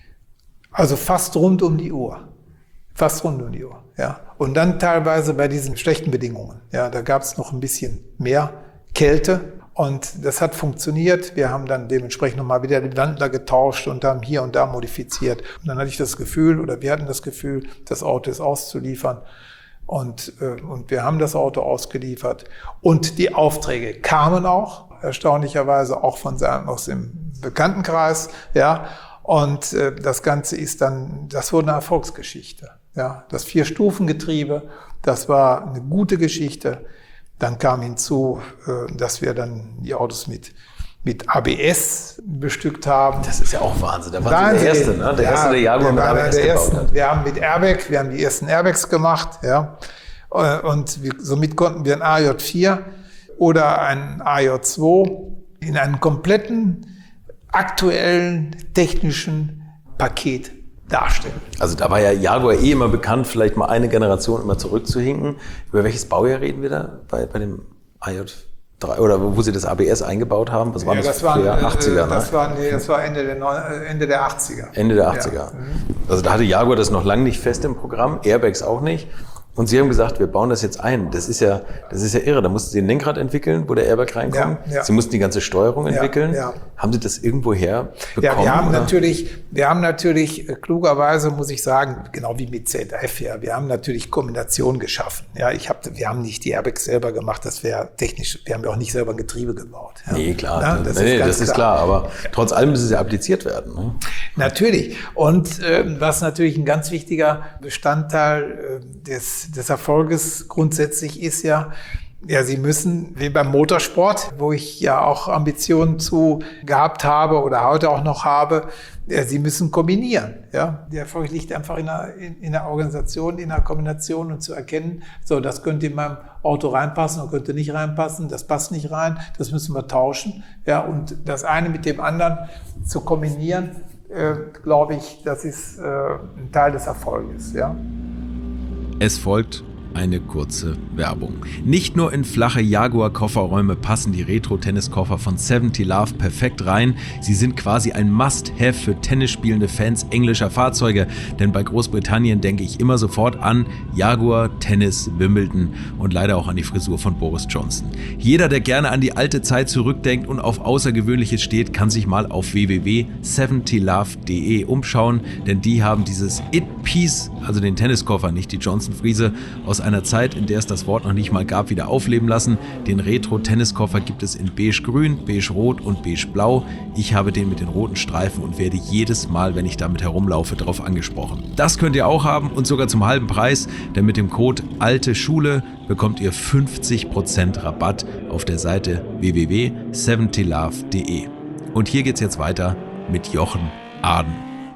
Also fast rund um die Uhr. Fast rund um die Uhr. Ja. Und dann teilweise bei diesen schlechten Bedingungen. Ja, da gab es noch ein bisschen mehr Kälte. Und das hat funktioniert. Wir haben dann dementsprechend nochmal wieder den Wandler getauscht und haben hier und da modifiziert. Und dann hatte ich das Gefühl, oder wir hatten das Gefühl, das Auto ist auszuliefern. Und wir haben das Auto ausgeliefert. Und die Aufträge kamen auch, erstaunlicherweise auch aus dem Bekanntenkreis. Ja. Und das Ganze das wurde eine Erfolgsgeschichte. Ja. Das 4-Stufen-Getriebe, das war eine gute Geschichte. Dann kam hinzu, dass wir dann die Autos mit ABS bestückt haben. Das ist ja auch Wahnsinn. Da war der Erste, ne? Der Erste, der Jaguar mit ABS gebaut hat. Wir haben mit Airbag, wir haben die ersten Airbags gemacht, ja. Und somit konnten wir ein AJ4 oder ein AJ2 in einem kompletten aktuellen technischen Paket darstellen. Also da war ja Jaguar immer bekannt, vielleicht mal eine Generation immer zurückzuhinken. Über welches Baujahr reden wir da bei dem AJ3 oder wo Sie das ABS eingebaut haben? Was waren das für 80er? Das war Ende der 80er. Ende der 80er. Ja. Also da hatte Jaguar das noch lange nicht fest im Programm, Airbags auch nicht. Und Sie haben gesagt, wir bauen das jetzt ein. Das ist ja irre. Da mussten Sie ein Lenkrad entwickeln, wo der Airbag reinkommt. Ja, ja. Sie mussten die ganze Steuerung entwickeln. Ja. Haben Sie das irgendwo her bekommen? Ja, wir haben natürlich klugerweise, muss ich sagen, genau wie mit ZF, ja, wir haben natürlich Kombinationen geschaffen. Ja, wir haben nicht die Airbags selber gemacht, das wäre technisch, wir haben ja auch nicht selber ein Getriebe gebaut. Ja. Nee, klar. Ja, das ist klar. Aber trotz allem müssen sie appliziert werden. Ne? Natürlich. Und was natürlich ein ganz wichtiger Bestandteil des Erfolges grundsätzlich ist ja, Sie müssen, wie beim Motorsport, wo ich ja auch Ambitionen zu gehabt habe oder heute auch noch habe, Sie müssen kombinieren. Ja? Der Erfolg liegt einfach in der Organisation, in der Kombination und zu erkennen, so, das könnte in meinem Auto reinpassen und könnte nicht reinpassen, das passt nicht rein, das müssen wir tauschen. Ja? Und das eine mit dem anderen zu kombinieren, glaube ich, das ist ein Teil des Erfolges. Ja? Es folgt eine kurze Werbung. Nicht nur in flache Jaguar-Kofferräume passen die Retro-Tenniskoffer von 70 Love perfekt rein, sie sind quasi ein Must-Have für tennisspielende Fans englischer Fahrzeuge, denn bei Großbritannien denke ich immer sofort an Jaguar, Tennis, Wimbledon und leider auch an die Frisur von Boris Johnson. Jeder, der gerne an die alte Zeit zurückdenkt und auf Außergewöhnliches steht, kann sich mal auf www.70love.de umschauen, denn die haben dieses It-Piece, also den Tenniskoffer, nicht die Johnson-Friese, aus einer Zeit, in der es das Wort noch nicht mal gab, wieder aufleben lassen. Den Retro-Tenniskoffer gibt es in beige-grün, beige-rot und beige-blau. Ich habe den mit den roten Streifen und werde jedes Mal, wenn ich damit herumlaufe, darauf angesprochen. Das könnt ihr auch haben und sogar zum halben Preis, denn mit dem Code Alte Schule bekommt ihr 50% Rabatt auf der Seite www.70love.de. Und hier geht's jetzt weiter mit Jochen Aden.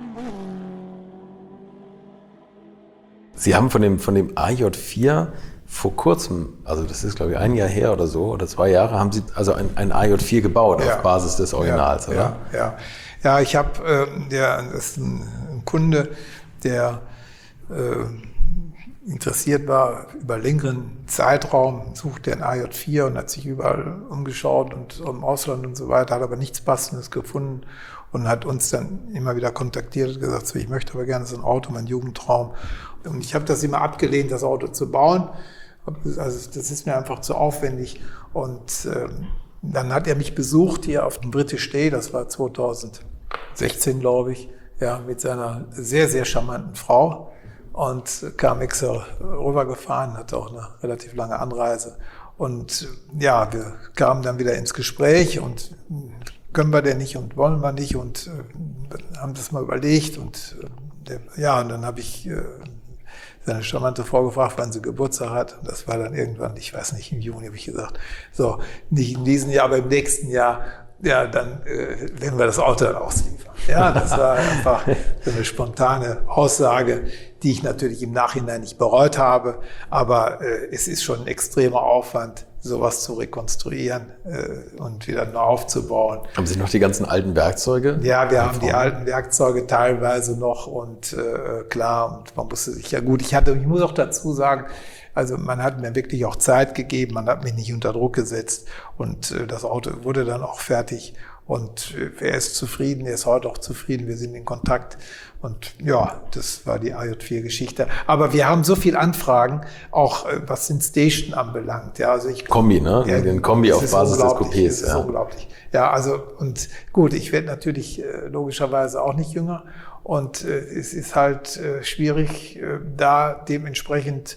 Sie haben von dem AJ4 vor kurzem, also das ist glaube ich 1 Jahr her oder so, oder 2 Jahre, haben Sie also ein AJ4 gebaut auf Basis des Originals, oder? Ja, ich habe, das ist ein Kunde, der interessiert war über längeren Zeitraum, suchte ein AJ4 und hat sich überall umgeschaut und im Ausland und so weiter, hat aber nichts Passendes gefunden und hat uns dann immer wieder kontaktiert und gesagt, so, ich möchte aber gerne so ein Auto, mein Jugendtraum. Und ich habe das immer abgelehnt, das Auto zu bauen. Also das ist mir einfach zu aufwendig. Und dann hat er mich besucht hier auf dem British Day, das war 2016, glaube ich, ja, mit seiner sehr, sehr charmanten Frau. Und kam extra rübergefahren, hatte auch eine relativ lange Anreise. Und ja, wir kamen dann wieder ins Gespräch und können wir denn nicht und wollen wir nicht und haben das mal überlegt. Und und dann habe ich seine charmante Frau gefragt, wann sie Geburtstag hat. Und das war dann irgendwann, ich weiß nicht, im Juni habe ich gesagt, so, nicht in diesem Jahr, aber im nächsten Jahr, ja, dann werden wir das Auto dann ausliefern. Ja, das war einfach so eine spontane Aussage, die ich natürlich im Nachhinein nicht bereut habe. Aber es ist schon ein extremer Aufwand, sowas zu rekonstruieren und wieder neu aufzubauen. Haben Sie noch die ganzen alten Werkzeuge? Ja, wir haben die alten Werkzeuge teilweise noch und klar, und man musste sich, ja gut, ich muss auch dazu sagen, also man hat mir wirklich auch Zeit gegeben, man hat mich nicht unter Druck gesetzt und das Auto wurde dann auch fertig und er ist zufrieden, er ist heute auch zufrieden, wir sind in Kontakt und ja, das war die AJ4-Geschichte. Aber wir haben so viel Anfragen, auch was den Station anbelangt. Ja, also Kombi, ne? Ja, den Kombi auf Basis des Coupés. Das ist unglaublich. Ja, also und gut, ich werde natürlich logischerweise auch nicht jünger und es ist halt schwierig, da dementsprechend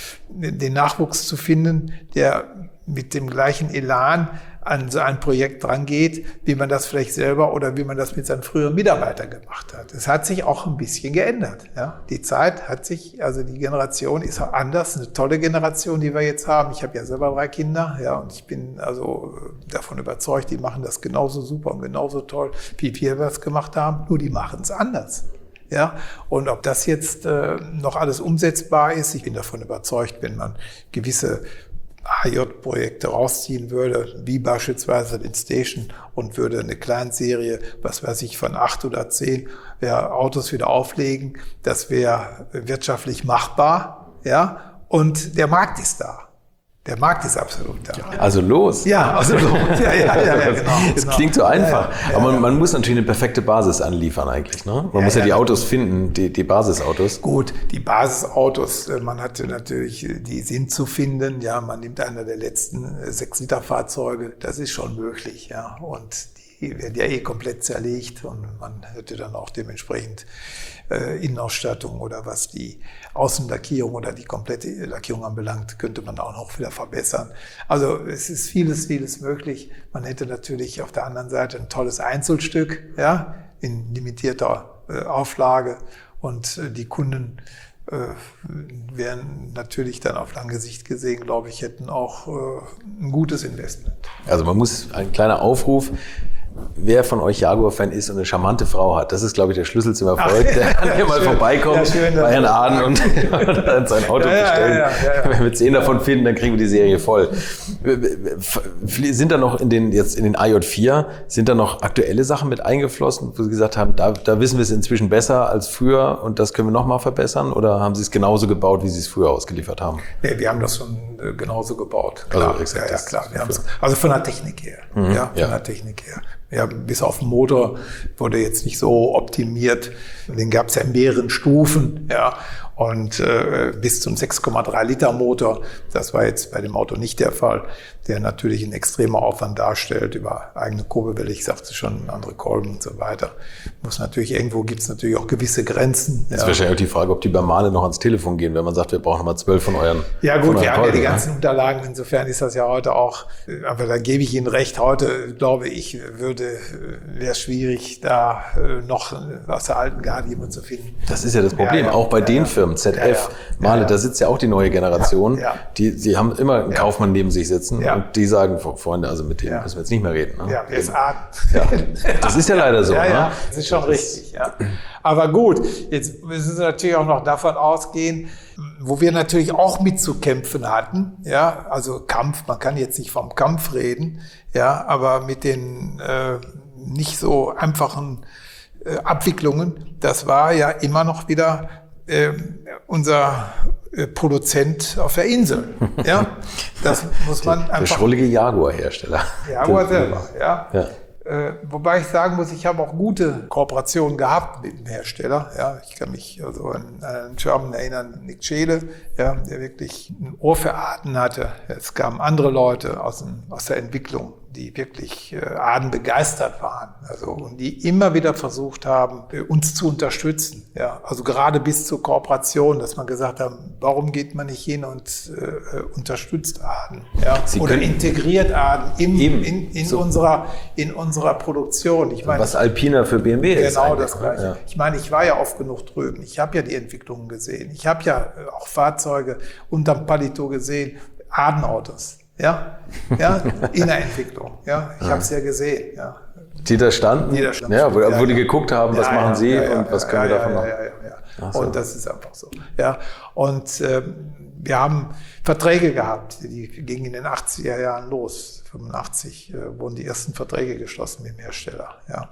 den Nachwuchs zu finden, der mit dem gleichen Elan an so ein Projekt drangeht, wie man das vielleicht selber oder wie man das mit seinen früheren Mitarbeitern gemacht hat. Es hat sich auch ein bisschen geändert. Ja? Die Zeit hat sich, also die Generation ist auch anders, eine tolle Generation, die wir jetzt haben. Ich habe ja selber 3 Kinder, ja, und ich bin also davon überzeugt, die machen das genauso super und genauso toll, wie wir das gemacht haben, nur die machen es anders. Ja, und ob das jetzt noch alles umsetzbar ist, ich bin davon überzeugt, wenn man gewisse AJ-Projekte rausziehen würde, wie beispielsweise den Station und würde eine Kleinserie, was weiß ich, von 8 oder 10 Autos wieder auflegen, das wäre wirtschaftlich machbar, ja, und der Markt ist da. Der Markt ist absolut da. Also los. Ja, also los. Ja, genau. Das klingt so einfach. Aber man muss natürlich eine perfekte Basis anliefern eigentlich, ne? Man muss ja die Autos finden, die Basisautos. Gut, die Basisautos, man hatte natürlich, die sind zu finden. Ja, man nimmt einer der letzten 6-Liter-Fahrzeuge. Das ist schon möglich, ja. Und die werden ja komplett zerlegt und man hätte dann auch dementsprechend Innenausstattung oder was die Außenlackierung oder die komplette Lackierung anbelangt, könnte man auch noch wieder verbessern. Also es ist vieles möglich. Man hätte natürlich auf der anderen Seite ein tolles Einzelstück, ja, in limitierter Auflage und die Kunden wären natürlich dann auf lange Sicht gesehen, glaube ich, hätten auch ein gutes Investment. Also man muss, ein kleiner Aufruf, wer von euch Jaguar-Fan ist und eine charmante Frau hat. Das ist, glaube ich, der Schlüssel zum Erfolg. Der kann hier mal vorbeikommen bei Herrn Aden und dann sein Auto bestellen. Wenn wir 10 davon finden, dann kriegen wir die Serie voll. Sind da noch in den AJ4, sind da noch aktuelle Sachen mit eingeflossen, wo Sie gesagt haben, da wissen wir es inzwischen besser als früher und das können wir nochmal verbessern? Oder haben Sie es genauso gebaut, wie Sie es früher ausgeliefert haben? Nee, wir haben das schon genauso gebaut. Klar. Also, klar. Also von der Technik her. Der Technik her. Ja, bis auf den Motor wurde jetzt nicht so optimiert. Den gab es ja in mehreren Stufen, ja. Und bis zum 6,3 Liter Motor, das war jetzt bei dem Auto nicht der Fall, der natürlich einen extremen Aufwand darstellt über eigene Kurbelwelle, ich sagte schon, andere Kolben und so weiter. Gibt es natürlich auch gewisse Grenzen. Jetzt wahrscheinlich auch die Frage, ob die bei Male noch ans Telefon gehen, wenn man sagt, wir brauchen nochmal 12 von euren. Ja gut, wir haben ja die ganzen Unterlagen, insofern ist das ja heute auch, aber da gebe ich Ihnen recht, heute glaube ich, wäre es schwierig, da noch aus der alten Garde jemanden zu finden. Das ist ja das Problem, auch bei den Firmen, ZF, Mahle, da sitzt ja auch die neue Generation, die haben immer einen Kaufmann neben sich sitzen und die sagen, Freunde, also mit dem müssen wir jetzt nicht mehr reden. Ne? Ja, wir ist Aden. Ja. Das ist ja leider so. Ja, das ist schon richtig. Ja. Aber gut, jetzt müssen Sie natürlich auch noch davon ausgehen, wo wir natürlich auch mitzukämpfen hatten, ja, also Kampf, man kann jetzt nicht vom Kampf reden, ja, aber mit den nicht so einfachen Abwicklungen, das war ja immer noch wieder unser Produzent auf der Insel. Ja, das muss man einfach. Der schrullige Jaguar-Hersteller. Jaguar selber, ja. Wobei ich sagen muss, ich habe auch gute Kooperationen gehabt mit dem Hersteller. Ja, ich kann mich also an einen German erinnern, Nick Scheele, ja, der wirklich ein Ohr für Aden hatte. Es kamen andere Leute aus der Entwicklung, die wirklich Aden begeistert waren, also und die immer wieder versucht haben, uns zu unterstützen. Ja, also gerade bis zur Kooperation, dass man gesagt hat, warum geht man nicht hin und unterstützt Aden, ja, oder integriert Aden in unserer Produktion. Ich meine, was Alpina für BMW ist. Genau das Gleiche. Ja. Ich meine, ich war ja oft genug drüben. Ich habe ja die Entwicklungen gesehen. Ich habe ja auch Fahrzeuge unterm Palito gesehen, Aden-Autos. Ja, in der Entwicklung. Ja, ich habe es ja gesehen. Ja. Die da standen? Ja, wo die geguckt haben, was machen sie und was können wir davon machen. Ja. So. Und das ist einfach so. Ja, und wir haben Verträge gehabt, die gingen in den 80er Jahren los. 85 wurden die ersten Verträge geschlossen mit dem Hersteller. Ja.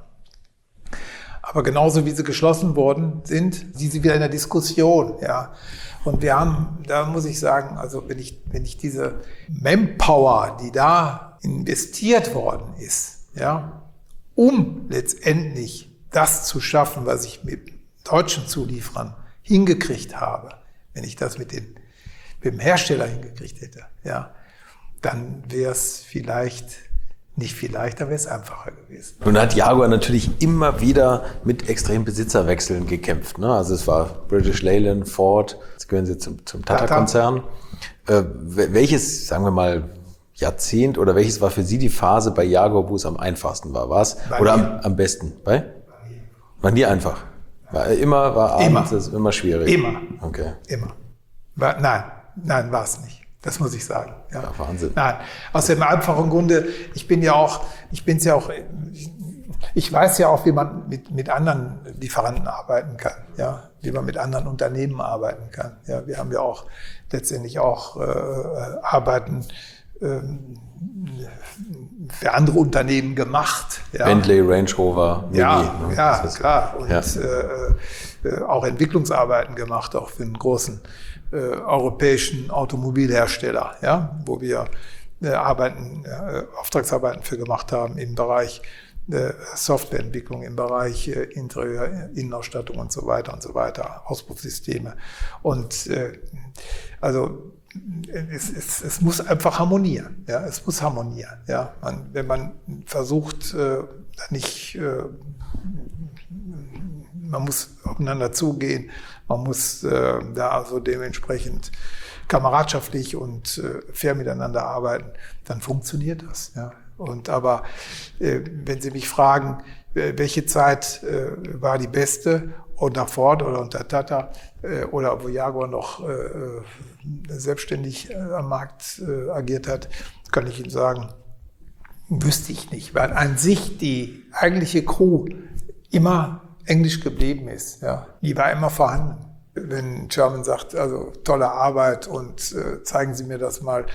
Aber genauso wie sie geschlossen worden sind sie wieder in der Diskussion. Ja. Und wir haben, da muss ich sagen, also wenn ich diese Manpower, die da investiert worden ist, ja, um letztendlich das zu schaffen, was ich mit deutschen Zulieferern hingekriegt habe, wenn ich das mit dem Hersteller hingekriegt hätte, ja, dann wäre es dann wäre es einfacher gewesen. Nun hat Jaguar natürlich immer wieder mit extremen Besitzerwechseln gekämpft. Ne? Also es war British Leyland, Ford, jetzt gehören sie zum Tata-Konzern. Welches, sagen wir mal, Jahrzehnt oder welches war für Sie die Phase bei Jaguar, wo es am einfachsten war? Oder am besten? War nie einfach? War abends immer schwierig? Immer. Okay. Immer. Nein, war es nicht. Das muss ich sagen. Ja. Ja, Wahnsinn. Nein, aus dem einfachen Grunde, ich weiß ja auch, wie man mit anderen Lieferanten arbeiten kann, ja, wie man mit anderen Unternehmen arbeiten kann. Ja, wir haben ja auch letztendlich auch Arbeiten für andere Unternehmen gemacht. Ja. Bentley, Range Rover, Mini. Ja, klar. Und auch Entwicklungsarbeiten gemacht, auch für einen großen europäischen Automobilhersteller, ja, wo wir Auftragsarbeiten für gemacht haben im Bereich Softwareentwicklung, im Bereich Interieur, Innenausstattung und so weiter, Auspuffsysteme. Und also es muss einfach harmonieren. Ja, es muss harmonieren. Ja, wenn man versucht, man muss aufeinander zugehen, man muss da also dementsprechend kameradschaftlich und fair miteinander arbeiten, dann funktioniert das. Ja. Aber wenn Sie mich fragen, welche Zeit war die beste unter Ford oder unter Tata oder wo Jaguar noch selbstständig am Markt agiert hat, kann ich Ihnen sagen, Wüsste ich nicht, weil an sich die eigentliche Crew immer Englisch geblieben ist. Ja. Die war immer vorhanden. Wenn Sherman sagt, also tolle Arbeit und zeigen Sie mir das mal,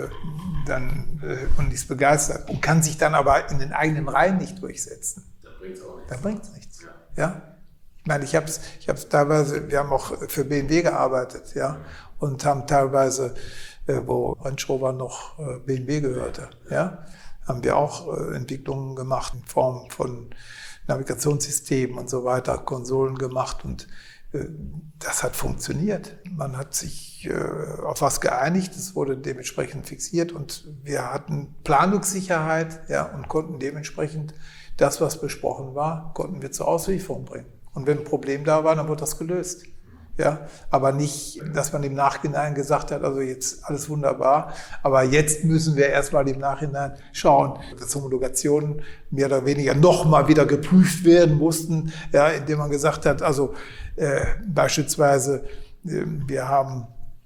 und ist begeistert und kann sich dann aber in den eigenen Reihen nicht durchsetzen. Dann bringt es nichts. Ja. Ich meine, ich hab's teilweise, wir haben auch für BMW gearbeitet, ja, und haben teilweise, wo Range Rover noch BMW gehörte, ja, haben wir auch Entwicklungen gemacht in Form von Navigationssystemen und so weiter, Konsolen gemacht und das hat funktioniert. Man hat sich auf was geeinigt, es wurde dementsprechend fixiert und wir hatten Planungssicherheit, ja, und konnten dementsprechend das, was besprochen war, konnten wir zur Auslieferung bringen. Und wenn ein Problem da war, dann wurde das gelöst. Ja, aber nicht, dass man im Nachhinein gesagt hat, also jetzt alles wunderbar, aber jetzt müssen wir erstmal im Nachhinein schauen, dass Homologationen mehr oder weniger nochmal wieder geprüft werden mussten, ja, indem man gesagt hat, also beispielsweise, wir haben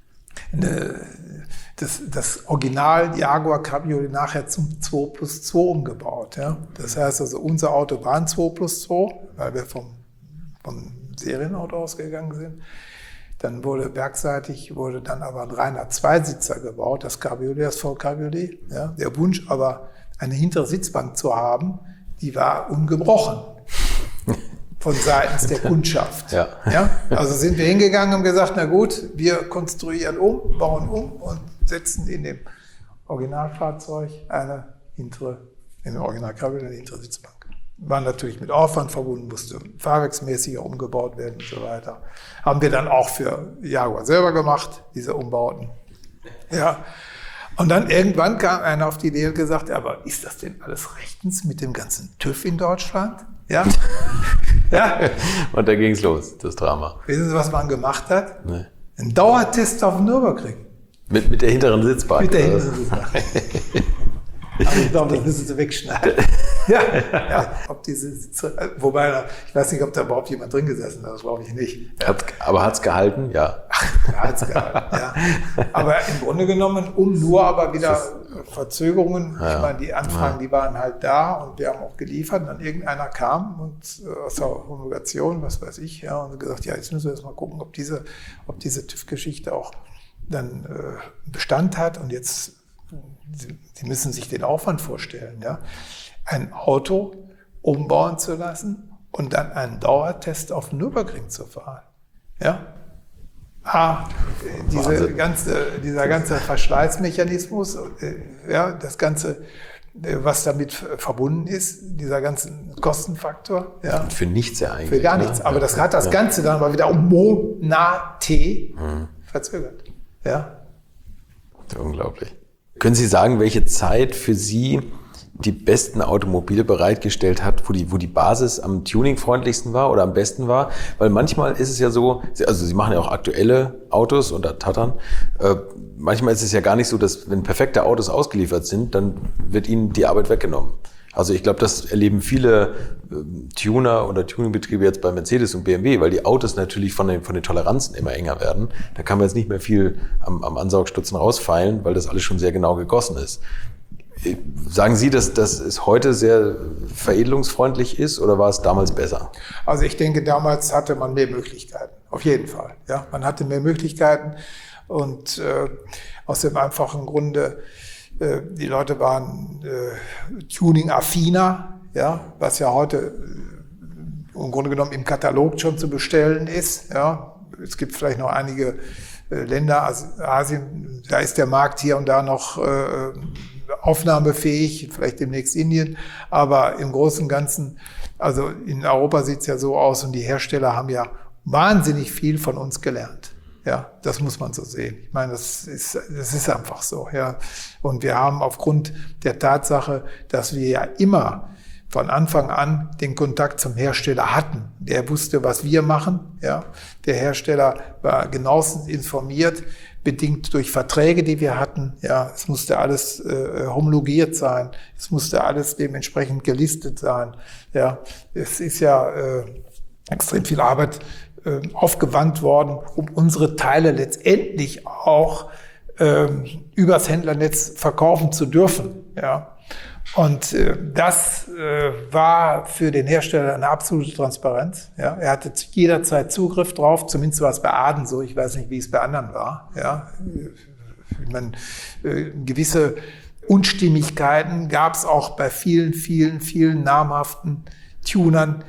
das Original Jaguar Cabriolet nachher zum 2+2 umgebaut. Ja. Das heißt also, unser Auto war ein 2+2, weil wir vom Serienauto ausgegangen sind. Dann werkseitig wurde dann aber ein reiner Zweisitzer gebaut, das Cabriolet, das Vollcabriolet. Ja. Der Wunsch aber, eine hintere Sitzbank zu haben, die war ungebrochen von seitens der Kundschaft. Ja. Ja. Also sind wir hingegangen und gesagt, na gut, wir konstruieren bauen um und setzen in dem Originalfahrzeug eine hintere Sitzbank. War natürlich mit Aufwand verbunden, musste fahrwerksmäßiger umgebaut werden und so weiter. Haben wir dann auch für Jaguar selber gemacht, diese Umbauten. Ja. Und dann irgendwann kam einer auf die Idee und gesagt, aber ist das denn alles rechtens mit dem ganzen TÜV in Deutschland? Ja. Ja. Und da ging's los, das Drama. Wissen Sie, was man gemacht hat? Nee. Ein Dauertest auf dem Nürburgring. Mit der hinteren Sitzbank? Mit der hinteren Sitzbank. Aber ich glaube, das müssen Sie wegschneiden. Ja. Wobei, ich weiß nicht, ob da überhaupt jemand drin gesessen hat, das glaube ich nicht. Aber hat's gehalten? Ja. Hat's gehalten, ja. Aber im Grunde genommen, nur aber wieder Verzögerungen. Ja. Ich meine, die Anfragen, die waren halt da und wir haben auch geliefert. Und dann irgendeiner kam und aus der Homologation, was weiß ich, ja, und gesagt, ja, jetzt müssen wir erst mal gucken, ob diese TÜV-Geschichte auch dann Bestand hat. Und jetzt, Sie müssen sich den Aufwand vorstellen, ja, ein Auto umbauen zu lassen und dann einen Dauertest auf dem Nürburgring zu fahren. Ja? Dieser ganze Verschleißmechanismus, ja, das Ganze, was damit verbunden ist, dieser ganze Kostenfaktor. Ja. Und für nichts ja eigentlich. Für gar nichts. Aber das hat das Ganze dann mal wieder um Monate verzögert. Ja. Unglaublich. Können Sie sagen, welche Zeit für Sie die besten Automobile bereitgestellt hat, wo die Basis am tuningfreundlichsten war oder am besten war? Weil manchmal ist es ja so, also Sie machen ja auch aktuelle Autos oder Tattern. Manchmal ist es ja gar nicht so, dass wenn perfekte Autos ausgeliefert sind, dann wird Ihnen die Arbeit weggenommen. Also ich glaube, das erleben viele Tuner oder Tuningbetriebe jetzt bei Mercedes und BMW, weil die Autos natürlich von den Toleranzen immer enger werden. Da kann man jetzt nicht mehr viel am Ansaugstutzen rausfeilen, weil das alles schon sehr genau gegossen ist. Sagen Sie, dass es heute sehr veredelungsfreundlich ist oder war es damals besser? Also ich denke, damals hatte man mehr Möglichkeiten, auf jeden Fall. Ja, man hatte mehr Möglichkeiten und aus dem einfachen Grunde, die Leute waren Tuning-affiner, ja, was ja heute im Grunde genommen im Katalog schon zu bestellen ist. Ja. Es gibt vielleicht noch einige Länder, Asien, da ist der Markt hier und da noch aufnahmefähig, vielleicht demnächst Indien, aber im Großen und Ganzen, also in Europa sieht es ja so aus und die Hersteller haben ja wahnsinnig viel von uns gelernt. Ja, das muss man so sehen. Ich meine, das ist einfach so, ja. Und wir haben aufgrund der Tatsache, dass wir ja immer von Anfang an den Kontakt zum Hersteller hatten. Der wusste, was wir machen, ja. Der Hersteller war genauestens informiert, bedingt durch Verträge, die wir hatten. Ja, es musste alles homologiert sein. Es musste alles dementsprechend gelistet sein. Ja, es ist ja extrem viel Arbeit aufgewandt worden, um unsere Teile letztendlich auch übers Händlernetz verkaufen zu dürfen. Ja. Und das war für den Hersteller eine absolute Transparenz. Ja. Er hatte jederzeit Zugriff drauf, zumindest war es bei Aden so, ich weiß nicht, wie es bei anderen war. Ja. Ich meine, gewisse Unstimmigkeiten gab es auch bei vielen namhaften Tunern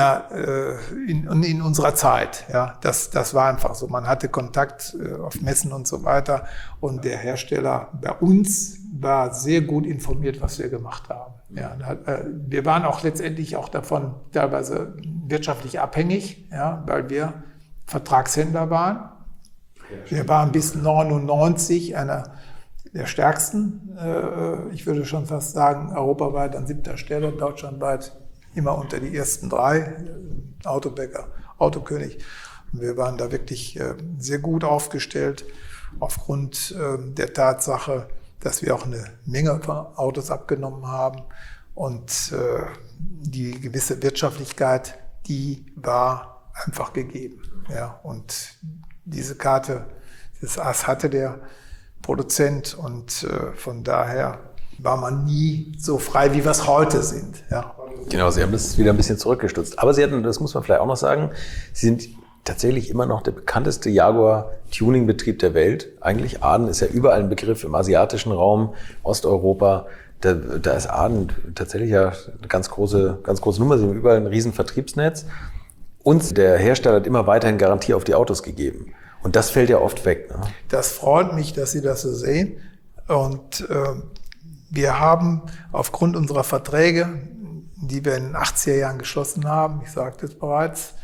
in unserer Zeit. Ja, das war einfach so. Man hatte Kontakt auf Messen und so weiter. Und der Hersteller bei uns war sehr gut informiert, was wir gemacht haben. Ja, wir waren auch letztendlich auch davon teilweise wirtschaftlich abhängig, ja, weil wir Vertragshändler waren. Wir waren bis 1999 einer der stärksten, ich würde schon fast sagen, europaweit an 7. Stelle, deutschlandweit immer unter die ersten 3, Autobäcker, Autokönig. Und wir waren da wirklich sehr gut aufgestellt, aufgrund der Tatsache, dass wir auch eine Menge von Autos abgenommen haben. Und die gewisse Wirtschaftlichkeit, die war einfach gegeben. Ja, und diese Karte, das Ass hatte der Produzent und von daher war man nie so frei, wie wir es heute sind. Ja. Genau, Sie haben das wieder ein bisschen zurückgestutzt. Aber Sie hatten, das muss man vielleicht auch noch sagen, Sie sind tatsächlich immer noch der bekannteste Jaguar-Tuning-Betrieb der Welt. Eigentlich Aden ist ja überall ein Begriff im asiatischen Raum, Osteuropa. Da ist Aden tatsächlich ja eine ganz große Nummer. Sie haben überall ein riesen Vertriebsnetz. Und der Hersteller hat immer weiterhin Garantie auf die Autos gegeben. Und das fällt ja oft weg. Ne? Das freut mich, dass Sie das so sehen. Und wir haben aufgrund unserer Verträge, die wir in den 80er Jahren geschlossen haben, ich sagte es bereits,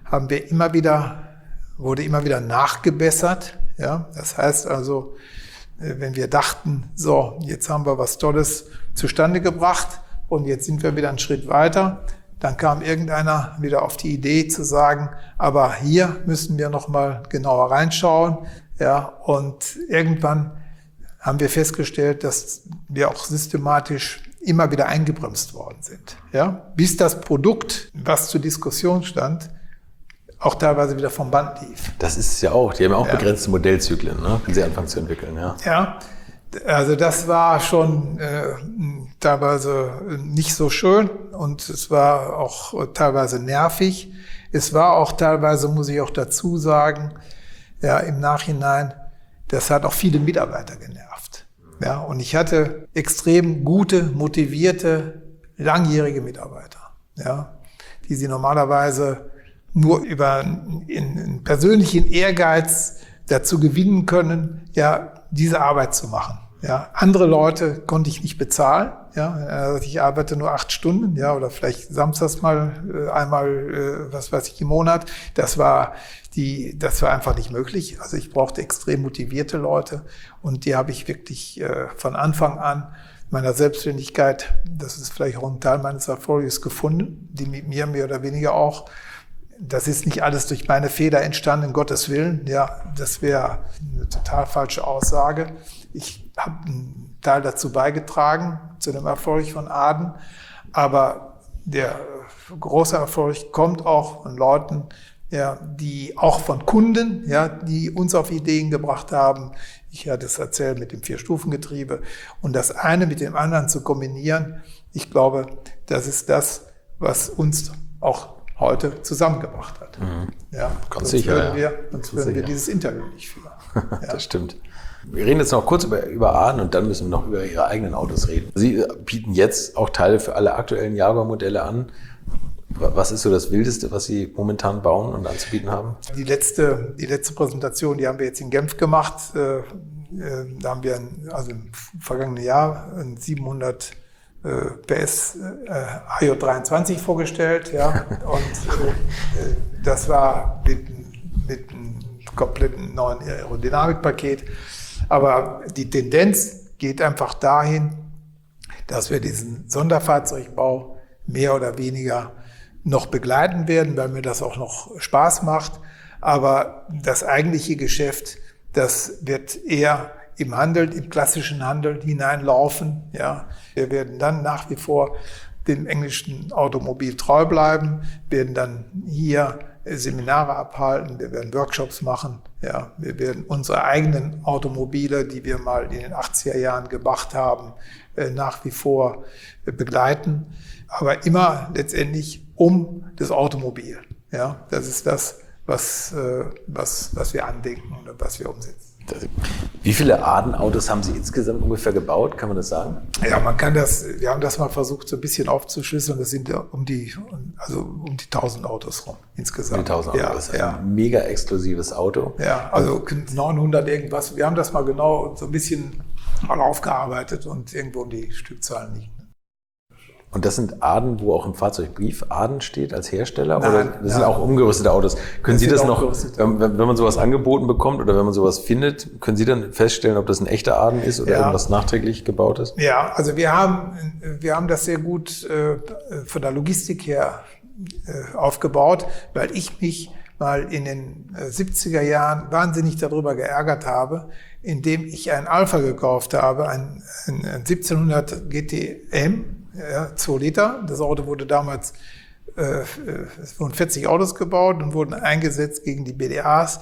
wurde immer wieder nachgebessert. Ja? Das heißt also, wenn wir dachten, so, jetzt haben wir was Tolles zustande gebracht und jetzt sind wir wieder einen Schritt weiter, dann kam irgendeiner wieder auf die Idee zu sagen, aber hier müssen wir noch mal genauer reinschauen. Ja, und irgendwann haben wir festgestellt, dass wir auch systematisch immer wieder eingebremst worden sind. Ja, bis das Produkt, was zur Diskussion stand, auch teilweise wieder vom Band lief. Das ist es ja auch. Die haben ja auch begrenzte Modellzyklen, ne, wenn sie anfangen zu entwickeln. Ja. Ja, also das war schon teilweise nicht so schön und es war auch teilweise nervig. Es war auch teilweise, muss ich auch dazu sagen, ja, im Nachhinein, das hat auch viele Mitarbeiter genervt. Ja, und ich hatte extrem gute, motivierte, langjährige Mitarbeiter, ja, die sie normalerweise nur über einen persönlichen Ehrgeiz dazu gewinnen können, ja, diese Arbeit zu machen. Ja, andere Leute konnte ich nicht bezahlen. Ja, ich arbeite nur 8 Stunden, ja, oder vielleicht samstags mal einmal, was weiß ich, im Monat. Das war einfach nicht möglich. Also ich brauchte extrem motivierte Leute und die habe ich wirklich von Anfang an meiner Selbstständigkeit, das ist vielleicht auch ein Teil meines Erfolges, gefunden, die mit mir mehr oder weniger auch. Das ist nicht alles durch meine Feder entstanden, um Gottes Willen. Ja, das wäre eine total falsche Aussage. Ich habe einen Teil dazu beigetragen, zu dem Erfolg von Aden. Aber der große Erfolg kommt auch von Leuten, ja, die auch von Kunden, ja, die uns auf Ideen gebracht haben. Ich hatte es erzählt mit dem 4-Stufen-Getriebe. Und das eine mit dem anderen zu kombinieren, ich glaube, das ist das, was uns auch heute zusammengebracht hat. Mhm. Ja, ganz sicher. Sonst würden wir dieses Interview nicht führen. Ja. Das stimmt. Wir reden jetzt noch kurz über Aden und dann müssen wir noch über Ihre eigenen Autos reden. Sie bieten jetzt auch Teile für alle aktuellen Jaguar-Modelle an. Was ist so das Wildeste, was Sie momentan bauen und anzubieten haben? Die letzte Präsentation, die haben wir jetzt in Genf gemacht. Da haben wir im vergangenen Jahr ein 700 PS AJ23 vorgestellt, ja, und das war mit einem kompletten neuen Aerodynamikpaket. Aber die Tendenz geht einfach dahin, dass wir diesen Sonderfahrzeugbau mehr oder weniger noch begleiten werden, weil mir das auch noch Spaß macht. Aber das eigentliche Geschäft, das wird eher im Handel, im klassischen Handel hineinlaufen. Ja, wir werden dann nach wie vor dem englischen Automobil treu bleiben, werden dann hier Seminare abhalten, wir werden Workshops machen, ja, wir werden unsere eigenen Automobile, die wir mal in den 80er Jahren gemacht haben, nach wie vor begleiten, aber immer letztendlich um das Automobil. Ja, das ist das, was wir andenken und was wir umsetzen. Wie viele Arden-Autos haben Sie insgesamt ungefähr gebaut? Kann man das sagen? Ja, wir haben das mal versucht, so ein bisschen aufzuschlüsseln. Das sind um die 1000 Autos rum insgesamt. Um die 1000 Autos. Das ist ein mega exklusives Auto. Ja, also 900 irgendwas. Wir haben das mal genau so ein bisschen mal aufgearbeitet und irgendwo um die Stückzahlen liegen. Und das sind Arden, wo auch im Fahrzeugbrief Arden steht als Hersteller? Nein, oder das sind auch umgerüstete Autos? Können Sie das noch, wenn man sowas angeboten bekommt oder wenn man sowas findet, können Sie dann feststellen, ob das ein echter Arden ist oder irgendwas nachträglich gebaut ist? Ja, also wir haben das sehr gut von der Logistik her aufgebaut, weil ich mich mal in den 70er Jahren wahnsinnig darüber geärgert habe, indem ich ein Alpha gekauft habe, ein 1700 GTM, 2 Liter. Das Auto wurde damals, es wurden 40 Autos gebaut und wurden eingesetzt gegen die BDAs,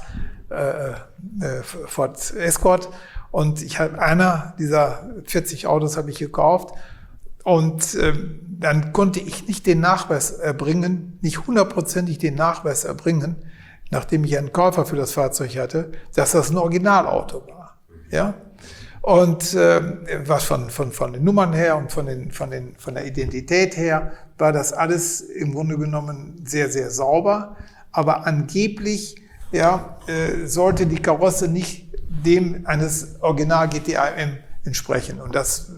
Ford Escort. Und ich habe einer dieser 40 Autos habe ich gekauft. Und dann konnte ich nicht den Nachweis erbringen, nicht hundertprozentig den Nachweis erbringen, nachdem ich einen Käufer für das Fahrzeug hatte, dass das ein Originalauto war. Ja? Und was von den Nummern her und von der Identität her war das alles im Grunde genommen sehr, sehr sauber. Aber angeblich sollte die Karosse nicht dem eines Original GT-AM entsprechen. Und das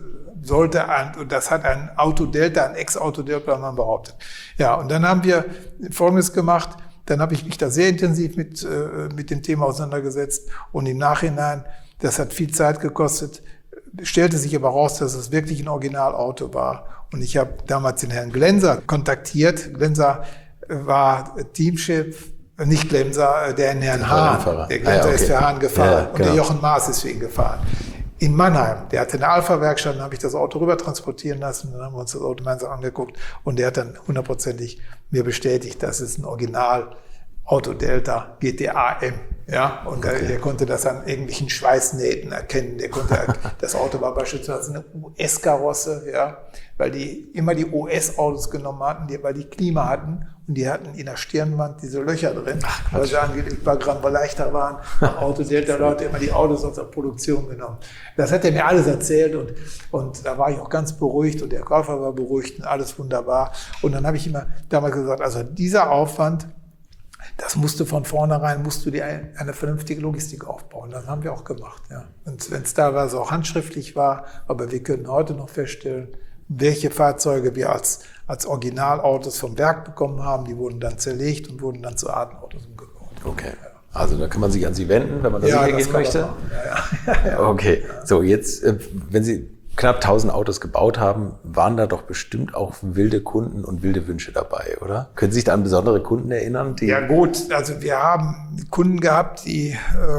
hat ein Autodelta, ein Ex-Autodelta mal behauptet. Ja, und dann haben wir Folgendes gemacht. Dann habe ich mich da sehr intensiv mit dem Thema auseinandergesetzt und im Nachhinein, das hat viel Zeit gekostet, stellte sich aber raus, dass es wirklich ein Originalauto war. Und ich habe damals den Herrn Glenser kontaktiert. Glenser war Teamchef, nicht Glenser, der Herrn Hahn. Der Glenser ist für Hahn gefahren, ja, genau. Und der Jochen Maas ist für ihn gefahren. In Mannheim, der hatte eine Alpha-Werkstatt, dann habe ich das Auto rüber transportieren lassen, dann haben wir uns das Auto gemeinsam angeguckt und der hat dann hundertprozentig mir bestätigt, dass es ein Original Auto Delta GT-AM, ja, und okay. Der konnte das an irgendwelchen Schweißnähten erkennen, das Auto war beispielsweise eine US-Karosse, ja, weil die immer die US-Autos genommen hatten, weil die Klima hatten und die hatten in der Stirnwand diese Löcher drin, weil sie angeblich ein paar Gramm leichter waren. Auto Delta Leute immer die Autos aus der Produktion genommen. Das hat er mir alles erzählt und da war ich auch ganz beruhigt und der Käufer war beruhigt und alles wunderbar. Und dann habe ich immer damals gesagt, also dieser Aufwand, das musst du von vornherein, dir eine vernünftige Logistik aufbauen. Das haben wir auch gemacht. Ja. Und wenn es teilweise auch handschriftlich war, aber wir können heute noch feststellen, welche Fahrzeuge wir als Originalautos vom Werk bekommen haben, die wurden dann zerlegt und wurden dann zu Ardenautos umgebaut. Okay. Also da kann man sich an Sie wenden, wenn man da hingehen möchte? Ja. Okay. So, jetzt, wenn Sie knapp 1000 Autos gebaut haben, waren da doch bestimmt auch wilde Kunden und wilde Wünsche dabei, oder? Können Sie sich da an besondere Kunden erinnern? Ja gut, also wir haben Kunden gehabt, die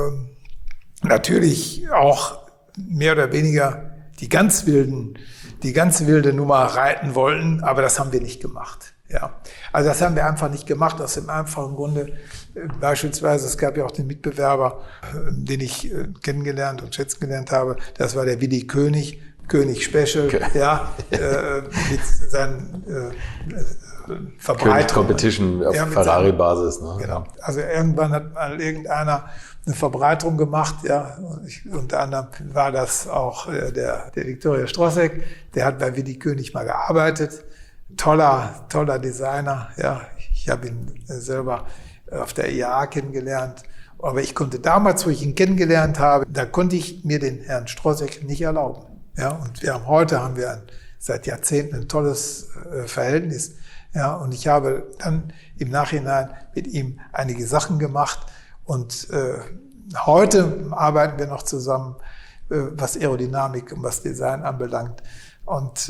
natürlich auch mehr oder weniger die ganz wilde Nummer reiten wollten, aber das haben wir nicht gemacht. Ja, also das haben wir einfach nicht gemacht, aus dem einfachen Grunde. Beispielsweise, es gab ja auch den Mitbewerber, den ich kennengelernt und schätzen gelernt habe, das war der Willi König Special, okay. Ja, mit seinen Verbreitungen. Competition auf Ferrari-Basis. Ne? Genau. Also irgendwann hat mal irgendeiner eine Verbreitung gemacht, ja. Unter anderem war das auch der Viktoria Strossek, der hat bei Willi König mal gearbeitet. Toller Designer, ja. Ich habe ihn selber auf der IAA kennengelernt. Aber ich konnte damals, wo ich ihn kennengelernt habe, da konnte ich mir den Herrn Strossek nicht erlauben. Ja, und heute haben wir seit Jahrzehnten ein tolles Verhältnis. Ja, und ich habe dann im Nachhinein mit ihm einige Sachen gemacht. Und heute arbeiten wir noch zusammen, was Aerodynamik und was Design anbelangt. Und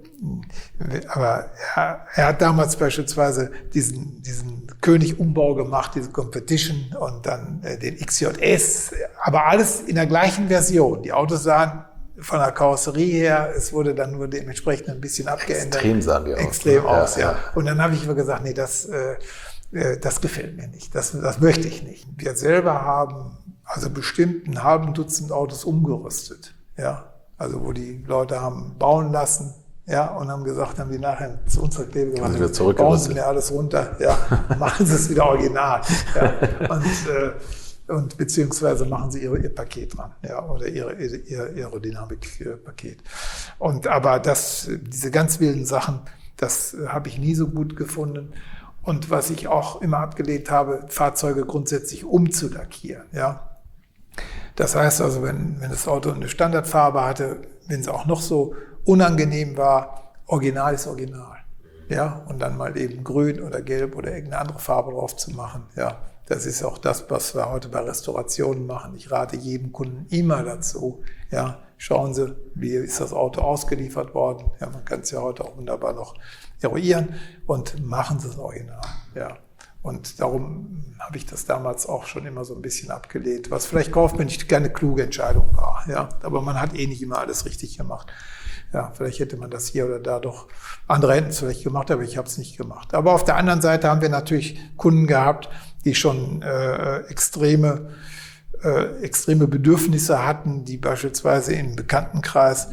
aber er hat damals beispielsweise diesen König-Umbau gemacht, diese Competition und dann den XJS, aber alles in der gleichen Version. Die Autos sahen von der Karosserie her, es wurde dann nur dementsprechend ein bisschen abgeändert. Extrem sahen die aus. Extrem aus, ja. Und dann habe ich immer gesagt, nee, das Das gefällt mir nicht. Das möchte ich nicht. Wir selber haben also bestimmt ein halben Dutzend Autos umgerüstet. Ja, also wo die Leute haben bauen lassen. Ja, und haben gesagt, haben die nachher zu uns erklärt, bauen Sie mir alles runter, ja, machen Sie es wieder original. Ja, und beziehungsweise machen Sie ihr Paket dran, ja, oder ihr Aerodynamik-Paket. Aber diese ganz wilden Sachen, das habe ich nie so gut gefunden. Und was ich auch immer abgelehnt habe, Fahrzeuge grundsätzlich umzulackieren, ja. Das heißt also, wenn das Auto eine Standardfarbe hatte, wenn es auch noch so unangenehm war, Original ist Original. Ja, und dann mal eben grün oder gelb oder irgendeine andere Farbe drauf zu machen. Ja, das ist auch das, was wir heute bei Restaurationen machen. Ich rate jedem Kunden immer dazu. Ja, schauen Sie, wie ist das Auto ausgeliefert worden. Ja, man kann es ja heute auch wunderbar noch eruieren und machen Sie es Original. Ja. Und darum habe ich das damals auch schon immer so ein bisschen abgelehnt, was vielleicht kaufmännisch keine kluge Entscheidung war. Ja, aber man hat nicht immer alles richtig gemacht. Ja, vielleicht hätte man das hier oder da doch, andere hätten es vielleicht gemacht, aber ich habe es nicht gemacht. Aber auf der anderen Seite haben wir natürlich Kunden gehabt, die schon extreme Bedürfnisse hatten, die beispielsweise im Bekanntenkreis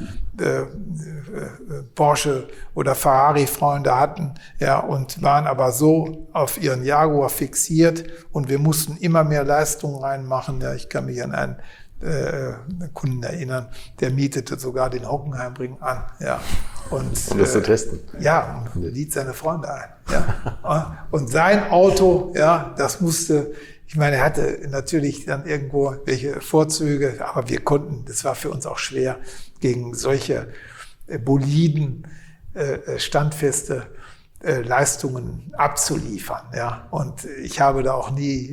Porsche oder Ferrari-Freunde hatten, ja, und waren aber so auf ihren Jaguar fixiert und wir mussten immer mehr Leistungen reinmachen. Ja, ich kann mich an einen Kunden erinnern, der mietete sogar den Hockenheimring an, ja. Um das zu testen. Ja, und ließ seine Freunde ein, ja. Und sein Auto, ja, das musste, ich meine, er hatte natürlich dann irgendwo welche Vorzüge, aber wir konnten, das war für uns auch schwer, gegen solche Boliden standfeste Leistungen abzuliefern, ja. Und ich habe da auch nie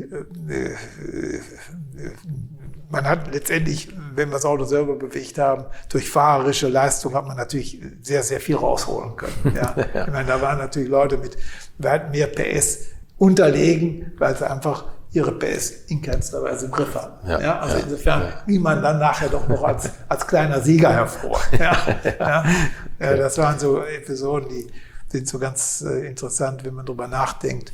man hat letztendlich, wenn wir das Auto selber bewegt haben, durch fahrerische Leistung hat man natürlich sehr, sehr viel rausholen können. Ja. Ja. Ich meine, da waren natürlich Leute mit weit mehr PS unterlegen, weil sie einfach ihre PS in keinster Weise im Griff hatten. Ja. Ja. Also insofern ging man dann nachher doch noch als kleiner Sieger hervor. Ja. Ja. Ja. Das waren so Episoden, die sind so ganz interessant, wenn man drüber nachdenkt.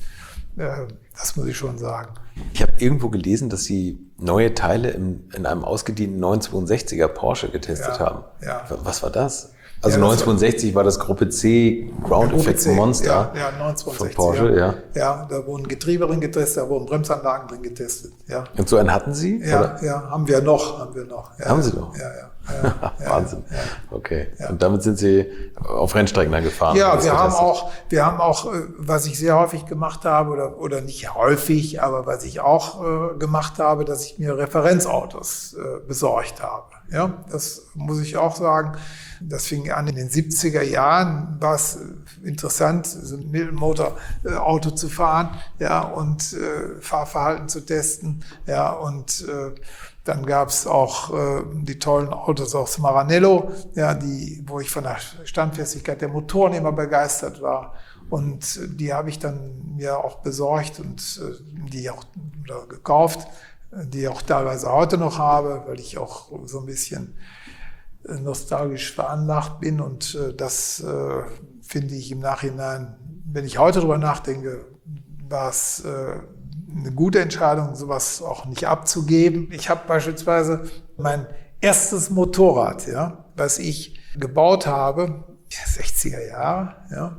Das muss ich schon sagen. Ich habe irgendwo gelesen, dass Sie neue Teile in einem ausgedienten 962er Porsche getestet haben. Ja. Was war das? Also 962 war das Gruppe C Ground Effect Monster ja, 962, von Porsche. Ja. Ja, da wurden Getriebe drin getestet, da wurden Bremsanlagen drin getestet. Ja. Und so einen hatten Sie? Ja, oder? Ja, haben wir noch. Ja, haben Sie noch? Ja. Wahnsinn. Ja. Okay. Ja. Und damit sind Sie auf Rennstrecken dann gefahren? Ja, wir haben auch, was ich sehr häufig gemacht habe, oder nicht häufig, aber was ich auch gemacht habe, dass ich mir Referenzautos besorgt habe. Ja, das muss ich auch sagen. Das fing an in den 70er Jahren, war es interessant, so ein Mittelmotor-Auto zu fahren, ja, und Fahrverhalten zu testen, ja, und dann gab es auch die tollen Autos aus Maranello, ja, wo ich von der Standfestigkeit der Motoren immer begeistert war. Und die habe ich dann mir auch besorgt und die auch gekauft, die auch teilweise heute noch habe, weil ich auch so ein bisschen nostalgisch veranlagt bin. Und das finde ich im Nachhinein, wenn ich heute drüber nachdenke, war es eine gute Entscheidung, sowas auch nicht abzugeben. Ich habe beispielsweise mein erstes Motorrad, ja, was ich gebaut habe, 60er Jahre, ja,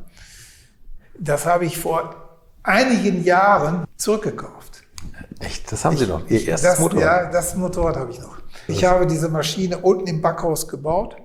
das habe ich vor einigen Jahren zurückgekauft. Echt? Das haben Sie noch? Ihr erstes Motorrad? Ja, das Motorrad habe ich noch. Ich habe diese Maschine unten im Backhaus gebaut.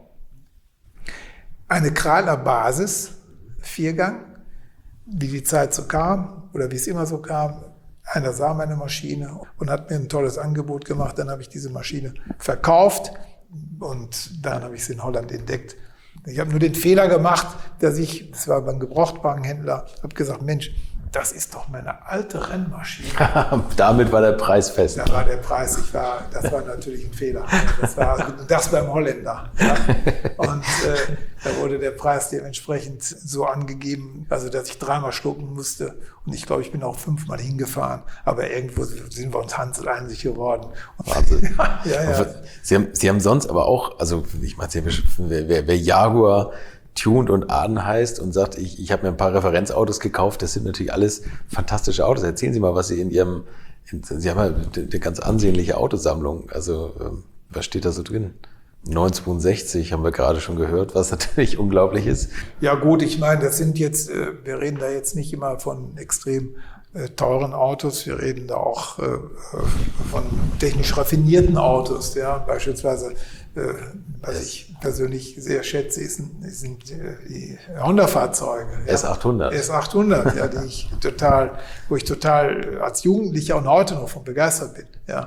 Eine Krahler Basis, 4-Gang, wie die Zeit so kam oder wie es immer so kam. Einer sah meine Maschine und hat mir ein tolles Angebot gemacht. Dann habe ich diese Maschine verkauft und dann habe ich sie in Holland entdeckt. Ich habe nur den Fehler gemacht, das war beim Gebrauchtwagenhändler, habe gesagt, Mensch, das ist doch meine alte Rennmaschine. Damit war der Preis fest. Da war der Preis, das war natürlich ein Fehler. Das beim Holländer. Ja. Und da wurde der Preis dementsprechend so angegeben, also dass ich 3-mal schlucken musste. Und ich glaube, ich bin auch 5-mal hingefahren. Aber irgendwo sind wir uns handelseinig geworden. Wahnsinn. Ja. Sie haben sonst aber auch, also ich meine, wer Jaguar tuned und Aden heißt und sagt, ich habe mir ein paar Referenzautos gekauft, das sind natürlich alles fantastische Autos. Erzählen Sie mal, was Sie Sie haben ja eine ganz ansehnliche Autosammlung. Also was steht da so drin? 962 haben wir gerade schon gehört, was natürlich unglaublich ist. Ja gut, ich meine, das sind jetzt, wir reden da jetzt nicht immer von extrem teuren Autos, wir reden da auch von technisch raffinierten Autos, ja, beispielsweise, was ich persönlich sehr schätze, sind die Honda-Fahrzeuge. Ja. S800. S800, ja, wo ich total als Jugendlicher und heute noch von begeistert bin, ja,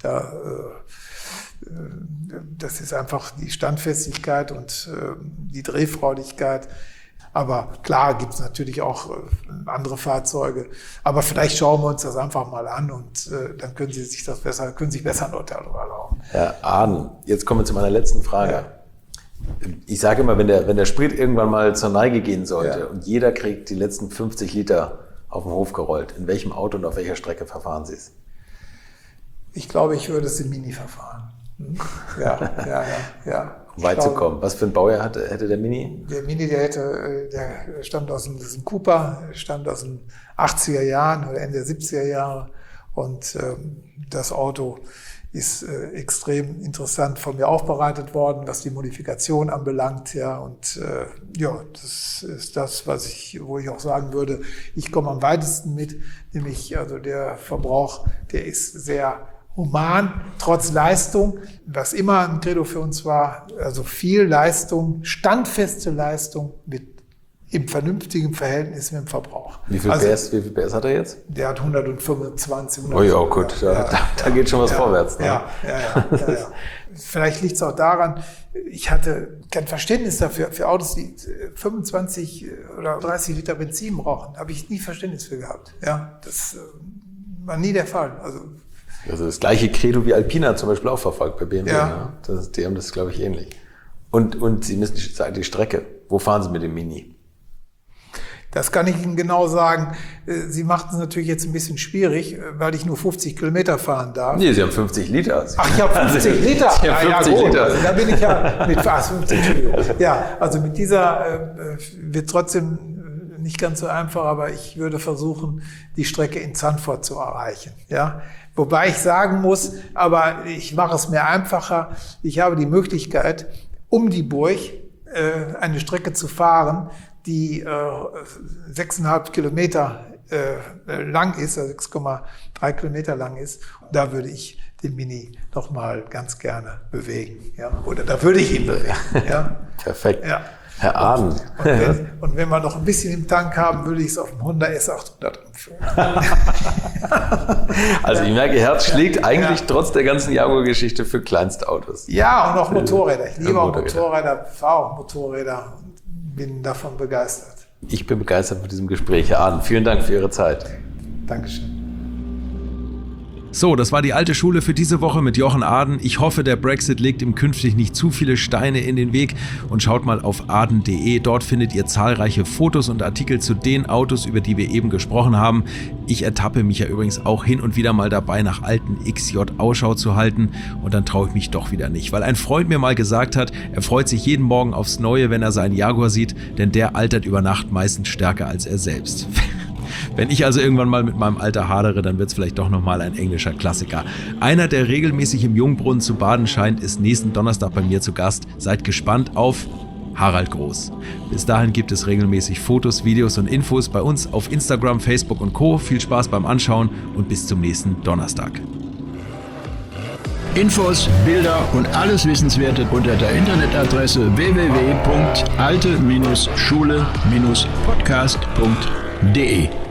das ist einfach die Standfestigkeit und die Drehfreudigkeit. Aber klar gibt es natürlich auch andere Fahrzeuge. Aber vielleicht schauen wir uns das einfach mal an und dann können Sie sich besser ein Urteil darüber erlauben. Herr Aden, jetzt kommen wir zu meiner letzten Frage. Ja. Ich sage immer, wenn der Sprit irgendwann mal zur Neige gehen sollte und jeder kriegt die letzten 50 Liter auf den Hof gerollt, in welchem Auto und auf welcher Strecke verfahren Sie es? Ich glaube, ich würde es im Mini verfahren. Ja. Um weit zu kommen. Was für ein Baujahr hätte der Mini? Der Mini, der stammt aus dem Cooper, stammt aus den 80er Jahren oder Ende der 70er Jahre. Und das Auto ist extrem interessant von mir aufbereitet worden, was die Modifikation anbelangt. Ja, und das ist das, wo ich auch sagen würde, ich komme am weitesten mit, nämlich also der Verbrauch, der ist sehr human, trotz Leistung, was immer ein Credo für uns war, also viel Leistung, standfeste Leistung im vernünftigen Verhältnis mit dem Verbrauch. Wie viel PS hat er jetzt? Der hat 125. Oh ja, gut, da geht schon was vorwärts. Ne? Ja. Vielleicht liegt es auch daran, ich hatte kein Verständnis dafür, für Autos, die 25 oder 30 Liter Benzin brauchen, habe ich nie Verständnis für gehabt. Ja, das war nie der Fall. Also das gleiche Credo wie Alpina zum Beispiel auch verfolgt bei BMW. Ja. Ne? Die haben das, glaube ich, ähnlich. Und Sie müssen die Strecke. Wo fahren Sie mit dem Mini? Das kann ich Ihnen genau sagen. Sie macht es natürlich jetzt ein bisschen schwierig, weil ich nur 50 Kilometer fahren darf. Nee, Sie haben 50 Liter. Ach, ich habe 50 Liter? Sie haben 50 Liter. Also, da bin ich ja mit fast 50 Kilometer. Ja, also mit dieser wird trotzdem nicht ganz so einfach, aber ich würde versuchen, die Strecke in Zandvoort zu erreichen. Ja. Wobei ich sagen muss, aber ich mache es mir einfacher, ich habe die Möglichkeit, um die Burg eine Strecke zu fahren, die 6,5 Kilometer lang ist, also 6,3 Kilometer lang ist. Und da würde ich den Mini noch mal ganz gerne bewegen. Ja? Oder da würde ich ihn bewegen. Ja? Perfekt. Ja. Herr Aden. Und wenn wir noch ein bisschen im Tank haben, würde ich es auf dem Honda S800 umführen. Also ich merke, Ihr Herz schlägt eigentlich trotz der ganzen Jaguar-Geschichte für Kleinstautos. Ja, und auch Motorräder. Ich liebe auch Motorräder, fahre auch Motorräder und bin davon begeistert. Ich bin begeistert von diesem Gespräch, Herr Aden. Vielen Dank für Ihre Zeit. Dankeschön. So, das war die alte Schule für diese Woche mit Jochen Aden. Ich hoffe, der Brexit legt ihm künftig nicht zu viele Steine in den Weg und schaut mal auf aden.de. Dort findet ihr zahlreiche Fotos und Artikel zu den Autos, über die wir eben gesprochen haben. Ich ertappe mich ja übrigens auch hin und wieder mal dabei, nach alten XJ Ausschau zu halten und dann traue ich mich doch wieder nicht, weil ein Freund mir mal gesagt hat, er freut sich jeden Morgen aufs Neue, wenn er seinen Jaguar sieht, denn der altert über Nacht meistens stärker als er selbst. Wenn ich also irgendwann mal mit meinem Alter hadere, dann wird es vielleicht doch nochmal ein englischer Klassiker. Einer, der regelmäßig im Jungbrunnen zu baden scheint, ist nächsten Donnerstag bei mir zu Gast. Seid gespannt auf Harald Groß. Bis dahin gibt es regelmäßig Fotos, Videos und Infos bei uns auf Instagram, Facebook und Co. Viel Spaß beim Anschauen und bis zum nächsten Donnerstag. Infos, Bilder und alles Wissenswerte unter der Internetadresse www.alte-schule-podcast.de